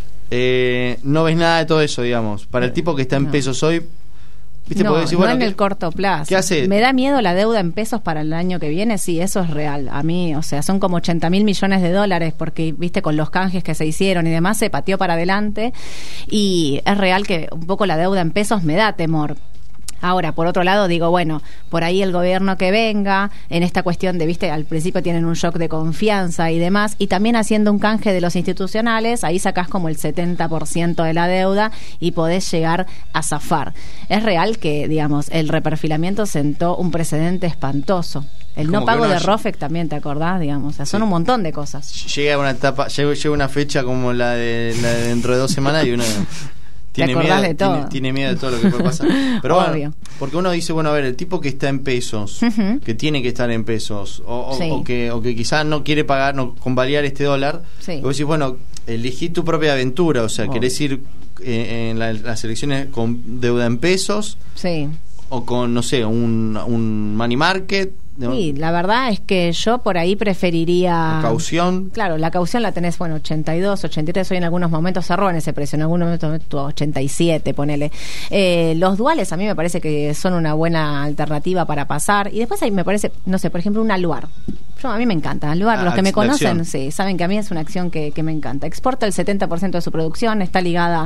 Eh, no ves nada de todo eso, digamos. Para el tipo que está en no. pesos hoy, ¿viste? No, Decir, bueno, no en ¿qué, el corto plazo. ¿Qué hace? Me da miedo la deuda en pesos para el año que viene, sí, eso es real. A mí, o sea, son como ochenta mil millones de dólares, porque, viste, con los canjes que se hicieron y demás, se pateó para adelante. Y es real que un poco la deuda en pesos me da temor. Ahora, por otro lado, digo, bueno, por ahí el gobierno que venga, en esta cuestión de, viste, al principio tienen un shock de confianza y demás, y también haciendo un canje de los institucionales, ahí sacás como el setenta por ciento de la deuda y podés llegar a zafar. Es real que, digamos, el reperfilamiento sentó un precedente espantoso. El no pago de ROFEC también, ¿te acordás? Digamos, o sea, son sí. un montón de cosas. Llega una etapa, llega, llega una fecha como la de, la de dentro de dos semanas y uno tiene miedo de todo. Tiene, tiene miedo de todo lo que puede pasar. Pero Obvio. Bueno, porque uno dice, bueno, a ver, el tipo que está en pesos, uh-huh. que tiene que estar en pesos, o, o, sí. o que o que quizás no quiere pagar, no convalidar este dólar, sí. vos decís, bueno, elegí tu propia aventura, o sea, oh. querés ir eh, en la, las elecciones con deuda en pesos, sí. o con, no sé, un, un money market. Sí, la verdad es que yo por ahí preferiría... ¿La caución? Claro, la caución la tenés, bueno, ochenta y dos, ochenta y tres, hoy en algunos momentos cerró en ese precio, en algunos momentos ochenta y siete, ponele. Eh, los duales a mí me parece que son una buena alternativa para pasar, y después ahí me parece, no sé, por ejemplo, un Aluar. Yo, a mí me encanta, Aluar, ah, los que me conocen, sí, saben que a mí es una acción que, que me encanta. Exporta el setenta por ciento de su producción, está ligada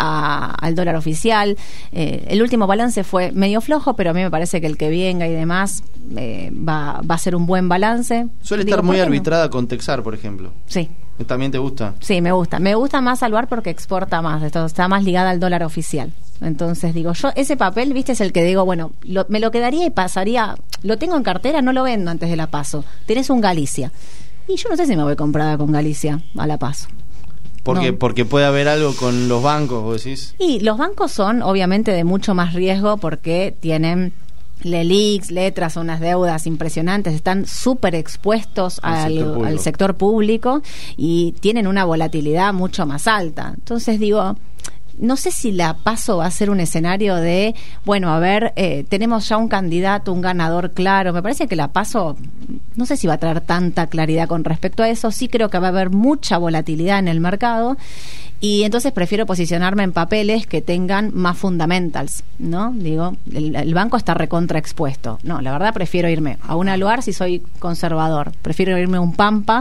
a, al dólar oficial. Eh, el último balance fue medio flojo, pero a mí me parece que el que venga y demás... Eh, Va, va a ser un buen balance. Suele Digo, estar muy arbitrada no? con Texar, por ejemplo. Sí. ¿También te gusta? Sí, me gusta. Me gusta más Aluar porque exporta más. Esto está más ligada al dólar oficial. Entonces, digo, yo ese papel, viste, es el que digo, bueno, lo, me lo quedaría y pasaría. Lo tengo en cartera, no lo vendo antes de la Paso. Tenés un Galicia. Y yo no sé si me voy comprada con Galicia a la Paso. Porque, no. porque puede haber algo con los bancos, vos decís. Y los bancos son, obviamente, de mucho más riesgo porque tienen... Lelix, letras, son unas deudas impresionantes, están súper expuestos al, sector al sector público y tienen una volatilidad mucho más alta. Entonces digo, no sé si la Paso va a ser un escenario de, bueno, a ver, eh, tenemos ya un candidato, un ganador claro. Me parece que la Paso, no sé si va a traer tanta claridad con respecto a eso. Sí creo que va a haber mucha volatilidad en el mercado. Y entonces prefiero posicionarme en papeles que tengan más fundamentals, ¿no? Digo, el, el banco está recontra expuesto. No, la verdad prefiero irme a un Aluar si soy conservador. Prefiero irme a un Pampa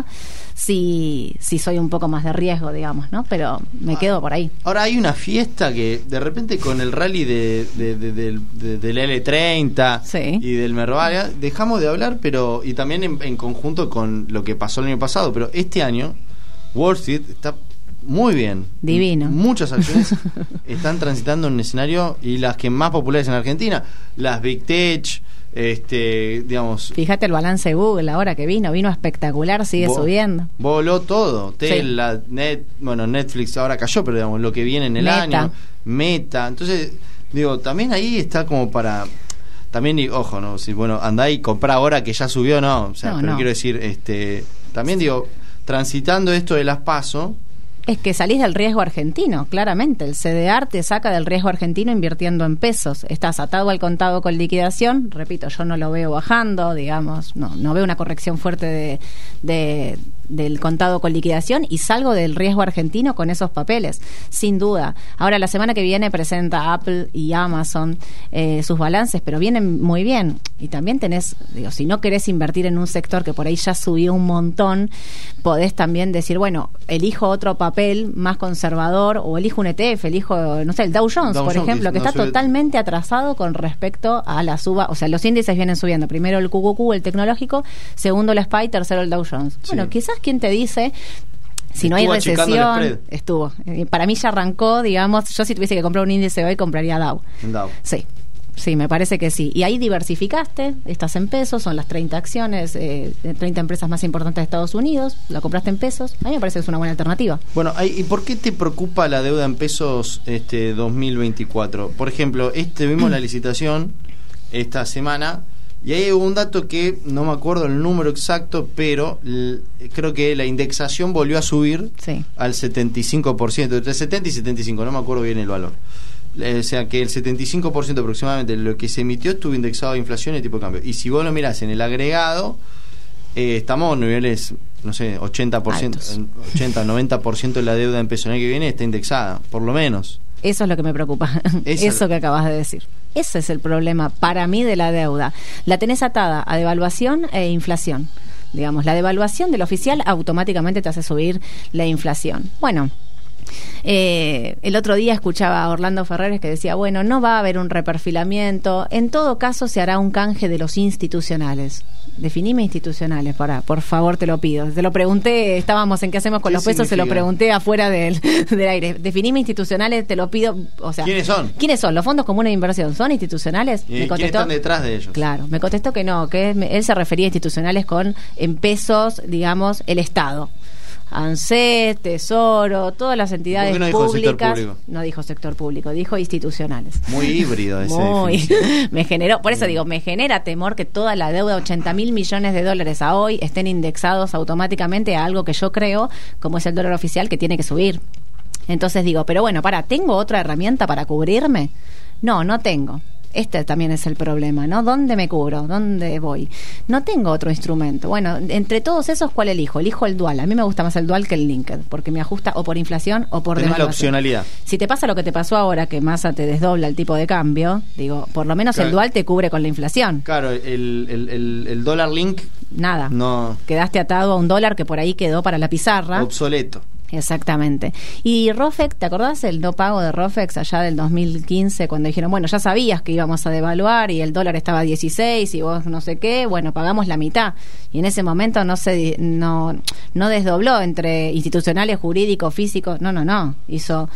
si, si soy un poco más de riesgo, digamos, ¿no? Pero me quedo por ahí. Ahora hay una fiesta que de repente con el rally de, de, de, de, de, del L treinta sí. y del Merval dejamos de hablar, pero y también en, en conjunto con lo que pasó el año pasado, pero este año Wall Street está muy bien. Divino. Muchas acciones están transitando en un escenario, y las que más populares en Argentina, las Big Tech, este, digamos. Fíjate el balance de Google ahora que vino, vino espectacular, sigue vo- subiendo. Voló todo. Tesla, sí. Net, bueno, Netflix ahora cayó, pero digamos, lo que viene en el Meta. año, Meta. Entonces, digo, también ahí está como para. También, y, ojo, ¿no? Si, bueno, andá y comprá ahora que ya subió, no. O sea, no, pero no. quiero decir, este, también digo, transitando esto de las PASO. Es que salís del riesgo argentino, claramente. El C D R te saca del riesgo argentino invirtiendo en pesos. Estás atado al contado con liquidación. Repito, yo no lo veo bajando, digamos. No, no veo una corrección fuerte de, de, del contado con liquidación y salgo del riesgo argentino con esos papeles, sin duda. Ahora, la semana que viene presenta Apple y Amazon eh, sus balances, pero vienen muy bien. Y también tenés, digo, si no querés invertir en un sector que por ahí ya subió un montón, podés también decir, bueno, elijo otro papel más conservador o elijo un E T F, elijo, no sé, el Dow Jones, Dow por Jones, ejemplo, que no está sube... totalmente atrasado con respecto a la suba, o sea, los índices vienen subiendo, primero el Q Q Q, el tecnológico, segundo el S P Y, tercero el Dow Jones. Sí. Bueno, quizás quien te dice, si no hay recesión, estuvo. Para mí ya arrancó, digamos, yo si tuviese que comprar un índice hoy, compraría Dow. Dow. Sí. Sí, me parece que sí. Y ahí diversificaste, estás en pesos, son las treinta acciones, eh, treinta empresas más importantes de Estados Unidos, la compraste en pesos. A mí me parece que es una buena alternativa. Bueno, ¿y por qué te preocupa la deuda en pesos este dos mil veinticuatro? Por ejemplo, este vimos la licitación esta semana y ahí hubo un dato que no me acuerdo el número exacto, pero l- creo que la indexación volvió a subir sí. al setenta y cinco por ciento, entre setenta y setenta y cinco, no me acuerdo bien el valor. O sea que el setenta y cinco por ciento aproximadamente de lo que se emitió estuvo indexado a inflación y tipo de cambio. Y si vos lo mirás en el agregado, eh, estamos a niveles, no sé, ochenta por ciento, ochenta, noventa por ciento de la deuda en peso el año que viene está indexada, por lo menos. Eso es lo que me preocupa, Esa... eso que acabas de decir. Ese es el problema para mí de la deuda. La tenés atada a devaluación e inflación. Digamos, la devaluación del oficial automáticamente te hace subir la inflación. Bueno, Eh, el otro día escuchaba a Orlando Ferreres que decía, bueno, no va a haber un reperfilamiento, en todo caso se hará un canje de los institucionales. Definime institucionales, para, por favor, te lo pido. Te lo pregunté, estábamos en qué hacemos con los pesos, se lo pregunté afuera del, del aire. Definime institucionales, te lo pido. O sea, ¿quiénes son? ¿Quiénes son? ¿Los fondos comunes de inversión son institucionales? ¿Y me contestó, quiénes están detrás de ellos? Claro, me contestó que no, que él se refería a institucionales con, en pesos, digamos, el Estado. ANSES, Tesoro, todas las entidades ¿Por qué no dijo públicas. sector público? No dijo sector público, dijo institucionales. Muy híbrido ese. Muy. Me generó, por eso digo, me genera temor que toda la deuda, ochenta mil millones de dólares a hoy, estén indexados automáticamente a algo que yo creo, como es el dólar oficial, que tiene que subir. Entonces digo, pero bueno, para, ¿tengo otra herramienta para cubrirme? No, no tengo. Este también es el problema, ¿no? ¿Dónde me cubro? ¿Dónde voy? No tengo otro instrumento. Bueno, entre todos esos, ¿cuál elijo? Elijo el dual. A mí me gusta más el dual que el linked, porque me ajusta o por inflación o por Tenés devaluación. la opcionalidad. Si te pasa lo que te pasó ahora, que Massa te desdobla el tipo de cambio, digo, por lo menos claro, el dual te cubre con la inflación. Claro, el, el, el, el dólar link... Nada. No. Quedaste atado a un dólar que por ahí quedó para la pizarra. Obsoleto. Exactamente. Y Rofex, ¿te acordás el no pago de Rofex allá del dos mil quince cuando dijeron, bueno, ya sabías que íbamos a devaluar y el dólar estaba a dieciséis y vos no sé qué, bueno, pagamos la mitad? Y en ese momento no se no no desdobló entre institucionales, jurídicos, físicos, no, no, no, hizo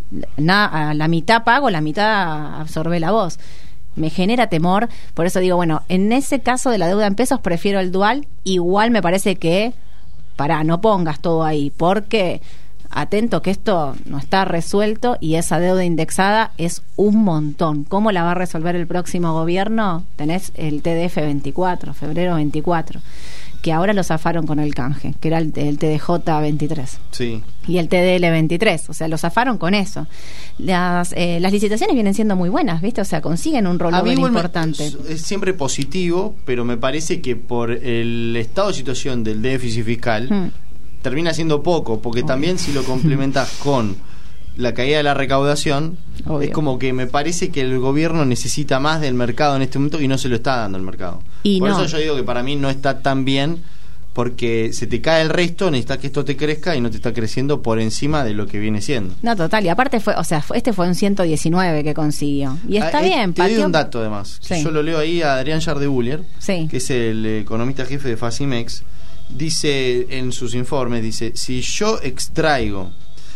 na, la mitad pago, la mitad absorbe la voz. Me genera temor, por eso digo, bueno, en ese caso de la deuda en pesos prefiero el dual, igual me parece que pará, no pongas todo ahí, porque atento que esto no está resuelto y esa deuda indexada es un montón. ¿Cómo la va a resolver el próximo gobierno? Tenés el T D F veinticuatro, febrero veinticuatro, que ahora lo zafaron con el canje, que era el, el T D J veintitrés. Sí. Y el T D L veintitrés, o sea, lo zafaron con eso. Las eh, las licitaciones vienen siendo muy buenas, ¿viste? O sea, consiguen un rollo importante. Me, es siempre positivo, pero me parece que por el estado de situación del déficit fiscal hmm. termina siendo poco, porque Obvio. También si lo complementas con la caída de la recaudación, Obvio. Es como que me parece que el gobierno necesita más del mercado en este momento y no se lo está dando el mercado. Y por no. eso yo digo que para mí no está tan bien, porque se te cae el resto, necesitas que esto te crezca y no te está creciendo por encima de lo que viene siendo. No, total, y aparte fue, o sea, este fue un ciento diecinueve que consiguió. Y está ah, bien. Te pateó... doy un dato además. Sí. Yo lo leo ahí a Adrián Jardeboulier, sí. que es el economista jefe de Facimex. Dice en sus informes, dice, si yo extraigo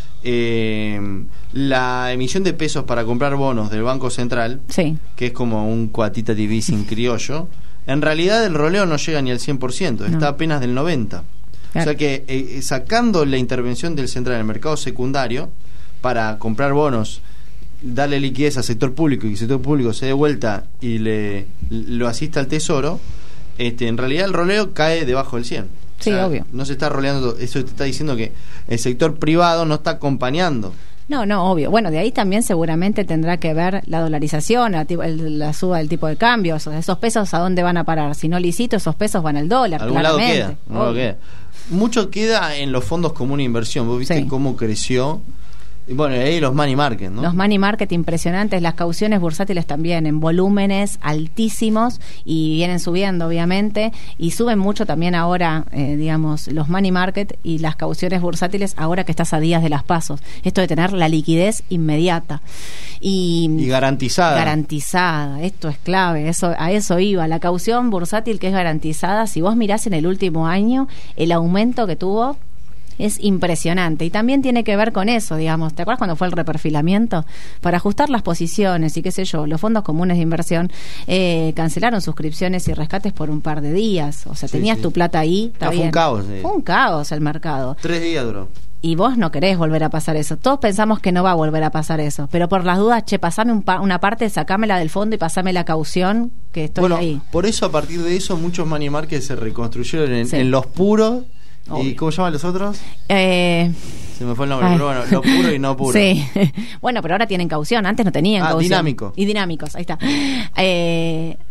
eh, la emisión de pesos para comprar bonos del Banco Central, sí. que es como un quantitative easing criollo, en realidad el roleo no llega ni al cien por ciento, no. está apenas del noventa por ciento. Claro. O sea que eh, sacando la intervención del central en el mercado secundario para comprar bonos, darle liquidez al sector público y que el sector público se dé vuelta y le lo asista al tesoro, este, en realidad el roleo cae debajo del cien. Sí, o sea, obvio. No se está roleando, eso te está diciendo que el sector privado no está acompañando. No, no, obvio. Bueno, de ahí también seguramente tendrá que ver la dolarización, la, el, la suba del tipo de cambio, o sea, esos pesos a dónde van a parar. Si no licito, esos pesos van al dólar. Algún lado queda, algún lado queda. Mucho queda en los fondos comunes de inversión. Vos viste sí. cómo creció. Y bueno, ahí los money market, ¿no? Los money market impresionantes, las cauciones bursátiles también, en volúmenes altísimos y vienen subiendo, obviamente, y suben mucho también ahora, eh, digamos, los money market y las cauciones bursátiles ahora que estás a días de las pasos. Esto de tener la liquidez inmediata. Y, y garantizada. Garantizada, esto es clave, eso a eso iba. La caución bursátil que es garantizada, si vos mirás en el último año, el aumento que tuvo es impresionante y también tiene que ver con eso, digamos. ¿Te acuerdas cuando fue el reperfilamiento? Para ajustar las posiciones y qué sé yo, los fondos comunes de inversión eh, cancelaron suscripciones y rescates por un par de días. O sea, sí, tenías sí. tu plata ahí. Está no, bien. Fue un caos. Sí. Fue un caos el mercado. Tres días duró. Y vos no querés volver a pasar eso. Todos pensamos que no va a volver a pasar eso. Pero por las dudas, che, pasame un pa- una parte, sacámela del fondo y pasame la caución que estoy bueno, ahí. Por eso, a partir de eso, muchos money markets se reconstruyeron en, sí. en los puros. Obvio. ¿Y cómo llaman los otros? Eh, Se me fue el nombre, ay. Pero bueno, lo puro y no puro. Sí. Bueno, pero ahora tienen caución, antes no tenían ah, caución. Dinámico. Y dinámicos, ahí está. Eh,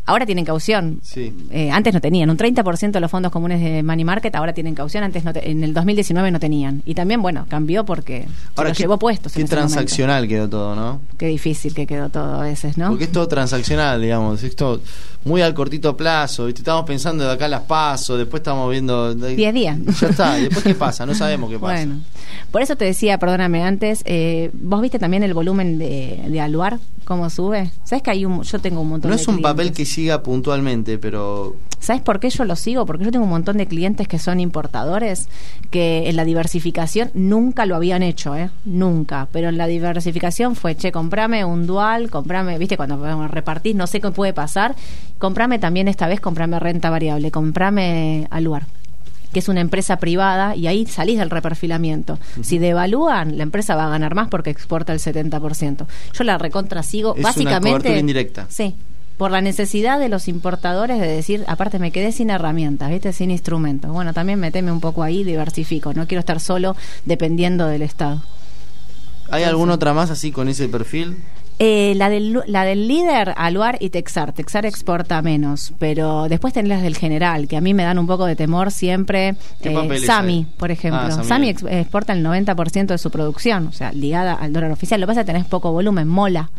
ahora tienen caución. Sí. Eh, antes no tenían. Un treinta por ciento de los fondos comunes de Money Market ahora tienen caución. Antes no te, en el dos mil diecinueve no tenían. Y también, bueno, cambió porque ahora, se los llevó puestos. Qué en ese transaccional momento. quedó todo, ¿no? Qué difícil que quedó todo a veces, ¿no? Porque es todo transaccional, digamos. Esto muy al cortito plazo. ¿Viste? Estamos pensando de acá las paso, después estamos viendo. Día a día. Ya está. ¿Y después qué pasa? No sabemos qué pasa. Bueno, por eso te decía, perdóname antes, eh, ¿vos viste también el volumen de, de Aluar? ¿Cómo sube? ¿Sabes que hay un, yo tengo un montón no de es un clientes. papel que siga puntualmente, pero... ¿Sabes por qué yo lo sigo? Porque yo tengo un montón de clientes que son importadores, que en la diversificación nunca lo habían hecho, ¿eh? Nunca. Pero en la diversificación fue, che, comprame un dual, comprame, viste, cuando repartís, no sé qué puede pasar, comprame también esta vez, comprame renta variable, comprame Aluar, que es una empresa privada, y ahí salís del reperfilamiento. Uh-huh. Si devalúan, la empresa va a ganar más porque exporta el setenta por ciento. Yo la recontra sigo, es básicamente... una cobertura indirecta. Sí, por la necesidad de los importadores de decir, aparte me quedé sin herramientas, ¿viste? Sin instrumentos. Bueno, también meteme un poco ahí, diversifico. No quiero estar solo dependiendo del Estado. ¿Hay Entonces, alguna otra más así con ese perfil? Eh, la del la del líder, Aluar y Texar. Texar exporta menos, pero después tenés las del general, que a mí me dan un poco de temor siempre. ¿Qué eh, papeles Sami, hay? por ejemplo. Ah, Sami. Sami ex- exporta el noventa por ciento de su producción, o sea, ligada al dólar oficial. Lo que pasa es que tenés poco volumen, mola.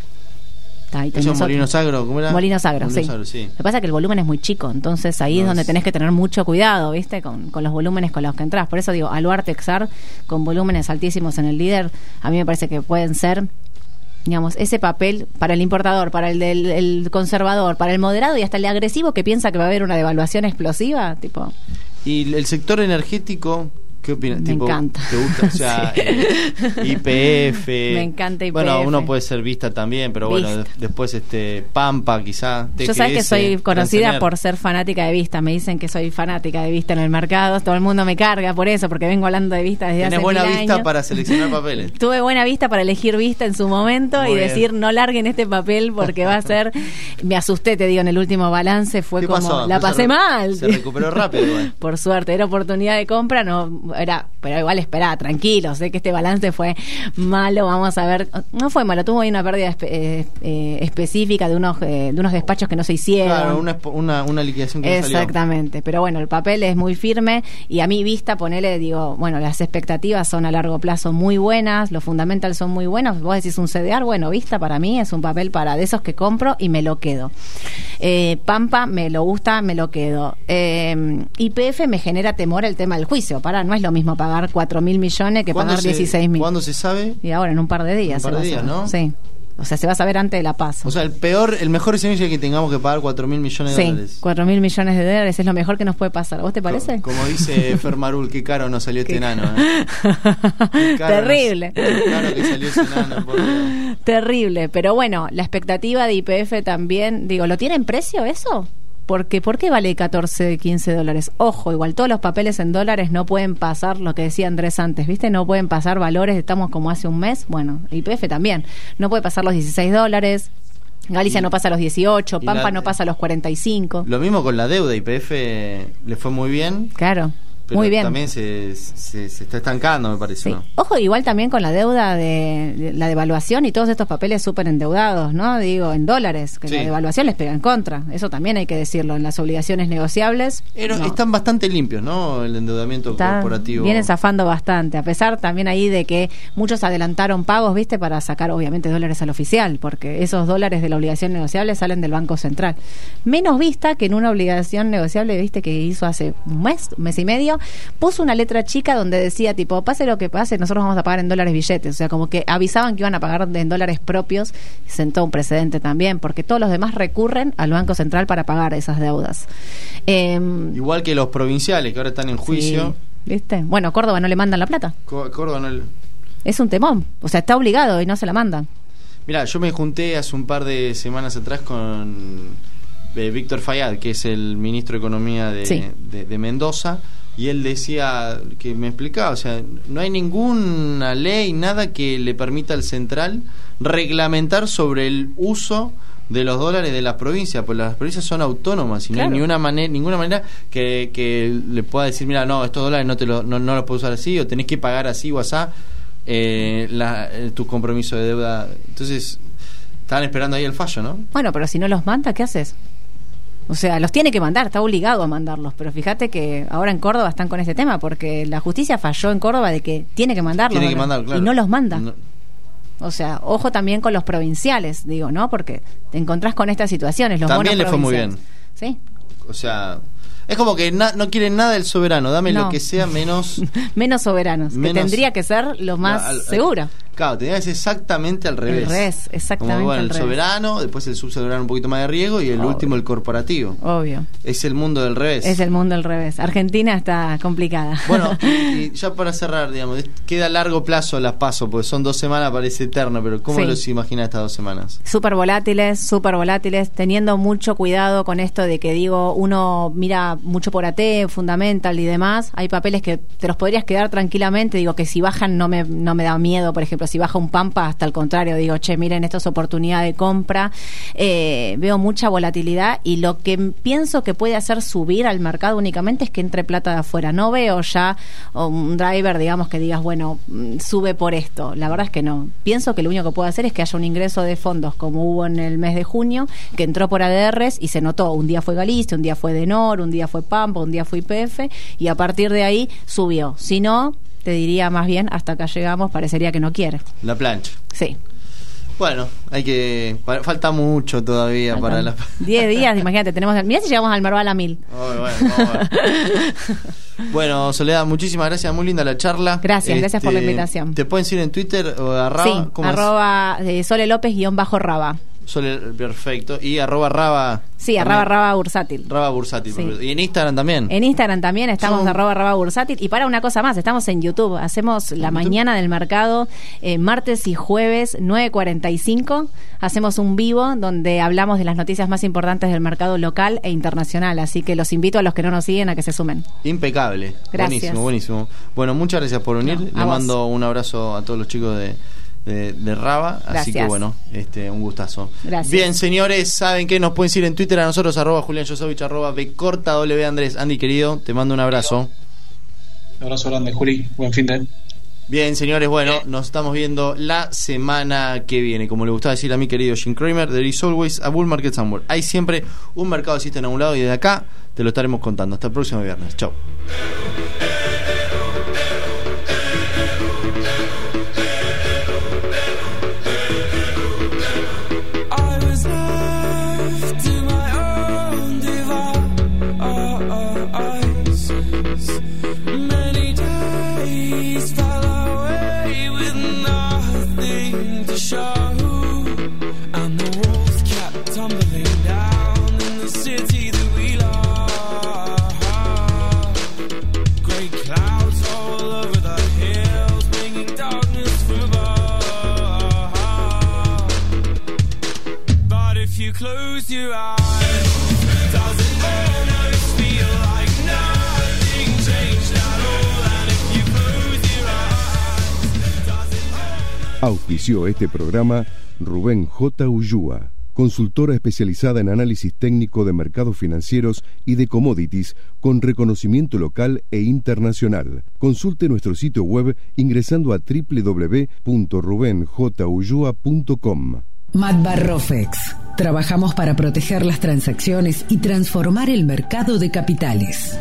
Está, ahí ¿Eso tenés es Molino otro. Sagro? ¿Cómo era? Molino Sagro, Molino sí. Sagro, sí. Lo que pasa es que el volumen es muy chico, entonces ahí No es donde es- tenés que tener mucho cuidado, ¿viste? Con, con los volúmenes con los que entras. Por eso digo, Aluar, Texar, con volúmenes altísimos en el líder, a mí me parece que pueden ser, digamos, ese papel para el importador, para el del el conservador, para el moderado y hasta el agresivo que piensa que va a haber una devaluación explosiva, tipo... ¿Y el sector energético? ¿Qué opinas? Me Tipo, encanta. ¿te gusta? O sea, Sí. eh, Y P F. Me encanta Y P F. Bueno, uno puede ser Vista también, pero bueno, Vista. de- después este Pampa quizá. Yo sabes que T G S, soy conocida Transener. por ser fanática de Vista. Me dicen que soy fanática de Vista en el mercado. Todo el mundo me carga por eso, porque vengo hablando de Vista desde Tenés hace buena mil vista años. para seleccionar papeles. Tuve buena vista para elegir Vista en su momento Muy y bien. decir no larguen este papel porque va a ser... Me asusté, te digo, en el último balance fue ¿Qué como... pasó? La Pues pasé se re- mal. se recuperó rápido igual. Por suerte, era oportunidad de compra, no era, pero igual esperá, tranquilo, sé que este balance fue malo, vamos a ver, no fue malo, tuvo ahí una pérdida espe- eh, eh, específica de unos eh, de unos despachos que no se hicieron. Claro, una, expo- una, una liquidación que no salió. Exactamente, pero bueno, el papel es muy firme y a mi vista, ponele, digo, bueno, las expectativas son a largo plazo muy buenas, los fundamentals son muy buenos, vos decís un C D R, bueno, vista para mí es un papel para de esos que compro y me lo quedo. Eh, Pampa me lo gusta, me lo quedo. Eh, Y P F me genera temor el tema del juicio, para, no es lo mismo pagar cuatro mil millones que ¿Cuándo pagar se- dieciséis mil. ¿Cuándo se sabe? Y ahora en un par de días. Un par se de va a días, saber. ¿no? Sí. O sea, se va a saber antes de la paz. O sea, el peor, el mejor escenario es que tengamos que pagar cuatro mil millones de Sí, dólares. cuatro mil millones de dólares es lo mejor que nos puede pasar. ¿Vos te parece? Co- Como dice Fermarul, qué caro nos salió este Qué- enano. ¿eh? Qué caro Terrible. nos- qué caro que salió ese enano, por Dios. Terrible, pero bueno, la expectativa de Y P F también, digo, ¿lo tiene en precio eso? Porque, ¿por qué vale catorce, quince dólares? Ojo, igual todos los papeles en dólares no pueden pasar lo que decía Andrés antes, ¿viste? No pueden pasar valores, estamos como hace un mes, bueno, Y P F también, no puede pasar los dieciséis dólares, Galicia Y- no pasa los dieciocho, y Pampa la- no pasa los cuarenta y cinco. Lo mismo con la deuda, Y P F le fue muy bien. Claro, Pero muy bien. también se, se, se está estancando, me parece. Sí. ¿no? Ojo, igual también con la deuda de, de la devaluación y todos estos papeles súper endeudados, ¿no? Digo, en dólares, que Sí. la devaluación les pega en contra. Eso también hay que decirlo. En las obligaciones negociables. Pero no. están bastante limpios, ¿no? El endeudamiento Está- corporativo. vienen zafando bastante, a pesar también ahí de que muchos adelantaron pagos, ¿viste? Para sacar obviamente dólares al oficial, porque esos dólares de la obligación negociable salen del Banco Central. Menos vista que en una obligación negociable, ¿viste? Que hizo hace un mes, un mes y medio, puso una letra chica donde decía tipo, pase lo que pase, nosotros vamos a pagar en dólares billetes. O sea, como que avisaban que iban a pagar en dólares propios, y sentó un precedente también, porque todos los demás recurren al Banco Central para pagar esas deudas. Eh, Igual que los provinciales, que ahora están en juicio. Sí, ¿viste? Bueno, Córdoba no le mandan la plata. Co- Córdoba no le- Es un temón. O sea, está obligado y no se la mandan. Mirá, yo me junté hace un par de semanas atrás con eh, Víctor Fayad, que es el ministro de Economía de, Sí. de, de Mendoza, y él decía, que me explicaba, o sea, no hay ninguna ley, nada que le permita al central reglamentar sobre el uso de los dólares de las provincias, pues las provincias son autónomas y Claro. no hay ninguna manera, ninguna manera que, que le pueda decir, mira, no, estos dólares no te lo, no, no los puedes usar así, o tenés que pagar así o asá eh, la, eh, tu compromiso de deuda. Entonces, estaban esperando ahí el fallo, ¿no? Bueno, pero si no los manda, ¿qué haces? O sea, los tiene que mandar, está obligado a mandarlos. Pero fíjate que ahora en Córdoba están con este tema, porque la justicia falló en Córdoba de que tiene que mandarlos. Tiene que mandar, claro. Y no los manda. No. O sea, ojo también con los provinciales, digo, ¿no? Porque te encontrás con estas situaciones. Los también bonos le fue muy bien. Sí. O sea, es como que na- no quieren nada del soberano. Dame no. lo que sea menos... menos soberanos. Menos... Que tendría que ser lo más al, al, seguro. Claro, tendría que ser exactamente al revés. Al revés, exactamente como, bueno, al el revés. soberano, después el subsoberano un poquito más de riesgo y el Obvio. último el corporativo. Obvio. Es el mundo del revés. Es el mundo al revés. Argentina está complicada. Bueno, y, y ya para cerrar, digamos, queda a largo plazo las PASO, porque son dos semanas, parece eterno, pero ¿cómo Sí. los imaginas estas dos semanas? Súper volátiles, súper volátiles, teniendo mucho cuidado con esto de que digo, uno mira mucho por A T, Fundamental y demás. Hay papeles que te los podrías quedar tranquilamente, digo que si bajan no me, no me da miedo, por ejemplo, si baja un Pampa, hasta al contrario, digo, che, miren, esto es oportunidad de compra. Eh, veo mucha volatilidad y lo que pienso que puede hacer subir al mercado únicamente es que entre plata de afuera. No veo ya un driver, digamos, que digas, bueno, sube por esto. La verdad es que no. Pienso que lo único que puede hacer es que haya un ingreso de fondos como hubo en el mes de junio, que entró por A D Rs y se notó. Un día fue Galicia, un día fue Denor, un día fue Pampa, un día fue I P F y a partir de ahí subió. Si no, te diría más bien, hasta acá llegamos, parecería que no quiere. La plancha. Sí. Bueno, hay que... Falta mucho todavía Faltan para la... diez días, imagínate, tenemos... Mirá si llegamos al Merval a mil. Oh, bueno, vamos a ver. Bueno, Soledad, muchísimas gracias, muy linda la charla. Gracias, este, gracias por la invitación. ¿Te pueden seguir en Twitter o a Raba? Sí, ¿Cómo arroba eh, Sole López guión bajo Raba. Sole, perfecto. Y arroba Raba. Sí, arroba Raba Bursátil. Raba Bursátil. Sí. Y en Instagram también. En Instagram también estamos Somos... arroba Raba Bursátil. Y para una cosa más, estamos en YouTube. Hacemos la YouTube? mañana del mercado, eh, martes y jueves, nueve cuarenta y cinco. Hacemos un vivo donde hablamos de las noticias más importantes del mercado local e internacional. Así que los invito a los que no nos siguen a que se sumen. Impecable. Gracias. Buenísimo, buenísimo. Bueno, muchas gracias por venir. No, Le vos. mando un abrazo a todos los chicos de... De, de Raba, Gracias. así que bueno, este, un gustazo. Gracias. Bien, señores, saben que nos pueden seguir en Twitter a nosotros, arroba Julián Josovich, arroba B corta W Andrés. Andy, querido, te mando un abrazo. Un abrazo grande, Juli. Buen fin de. Bien, señores, bueno, nos estamos viendo la semana que viene. Como le gustaba decir a mi querido Jim Cramer, there is always a bull market somewhere. Hay siempre un mercado existe en algún lado y desde acá te lo estaremos contando. Hasta el próximo viernes. Chau. Close your eyes. Does it almost feel like nothing changed at all? And if you close your eyes, does it almost... Auspició este programa Rubén J. Ullúa, consultora especializada en análisis técnico de mercados financieros y de commodities con reconocimiento local e internacional. Consulte nuestro sitio web ingresando a doble u doble u doble u punto rubén j ullúa punto com. Matbarrofex. Trabajamos para proteger las transacciones y transformar el mercado de capitales.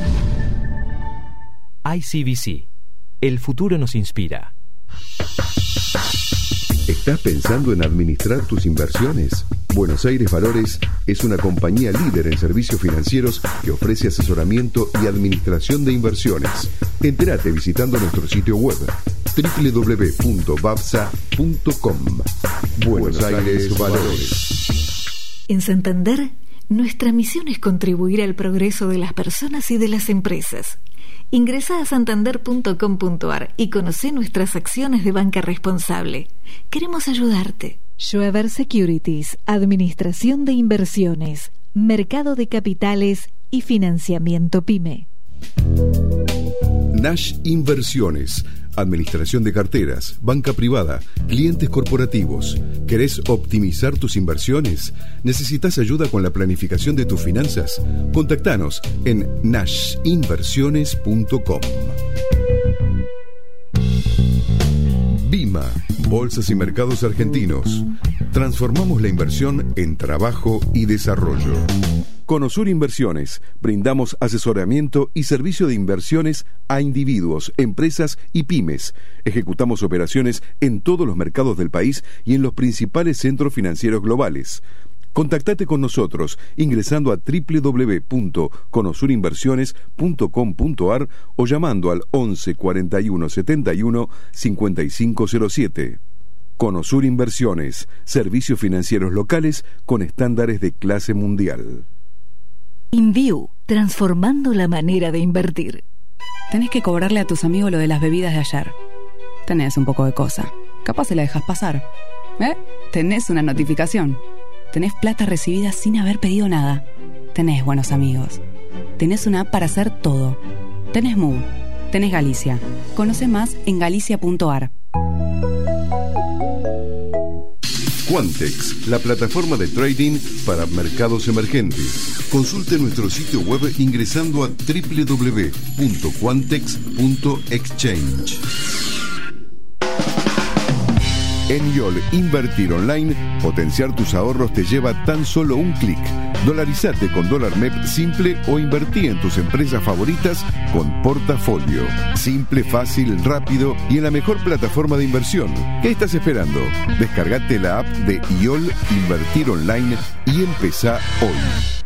I C B C. El futuro nos inspira. ¿Estás pensando en administrar tus inversiones? Buenos Aires Valores es una compañía líder en servicios financieros que ofrece asesoramiento y administración de inversiones. Entérate visitando nuestro sitio web doble u doble u doble u punto babsa punto com. Buenos Aires Valores. En Santander, nuestra misión es contribuir al progreso de las personas y de las empresas. Ingresá a santander punto com punto a r y conocé nuestras acciones de banca responsable. Queremos ayudarte. Schweber Securities, Administración de Inversiones, Mercado de Capitales y Financiamiento PYME. Nash Inversiones, administración de carteras, banca privada, clientes corporativos. ¿Querés optimizar tus inversiones? ¿Necesitas ayuda con la planificación de tus finanzas? Contactanos en nash inversiones punto com. Bima, Bolsas y Mercados Argentinos. Transformamos la inversión en trabajo y desarrollo. Conosur Inversiones. Brindamos asesoramiento y servicio de inversiones a individuos, empresas y pymes. Ejecutamos operaciones en todos los mercados del país y en los principales centros financieros globales. Contactate con nosotros ingresando a doble u doble u doble u punto conosur inversiones punto com punto a r o llamando al once cuarenta y uno setenta y uno cincuenta y cinco cero siete. Conosur Inversiones, servicios financieros locales con estándares de clase mundial. InView, transformando la manera de invertir. Tenés que cobrarle a tus amigos lo de las bebidas de ayer. Tenés un poco de cosa. Capaz se la dejas pasar. ¿Eh? Tenés una notificación. Tenés plata recibida sin haber pedido nada. Tenés buenos amigos. Tenés una app para hacer todo. Tenés Move. Tenés Galicia. Conoce más en galicia punto a r. Quantex, la plataforma de trading para mercados emergentes. Consulte nuestro sitio web ingresando a doble u doble u doble u punto quantex punto exchange. En I O L Invertir Online, potenciar tus ahorros te lleva tan solo un clic. Dolarizate con dólar M E P simple o invertí en tus empresas favoritas con Portafolio. Simple, fácil, rápido y en la mejor plataforma de inversión. ¿Qué estás esperando? Descargate la app de I O L Invertir Online y empezá hoy.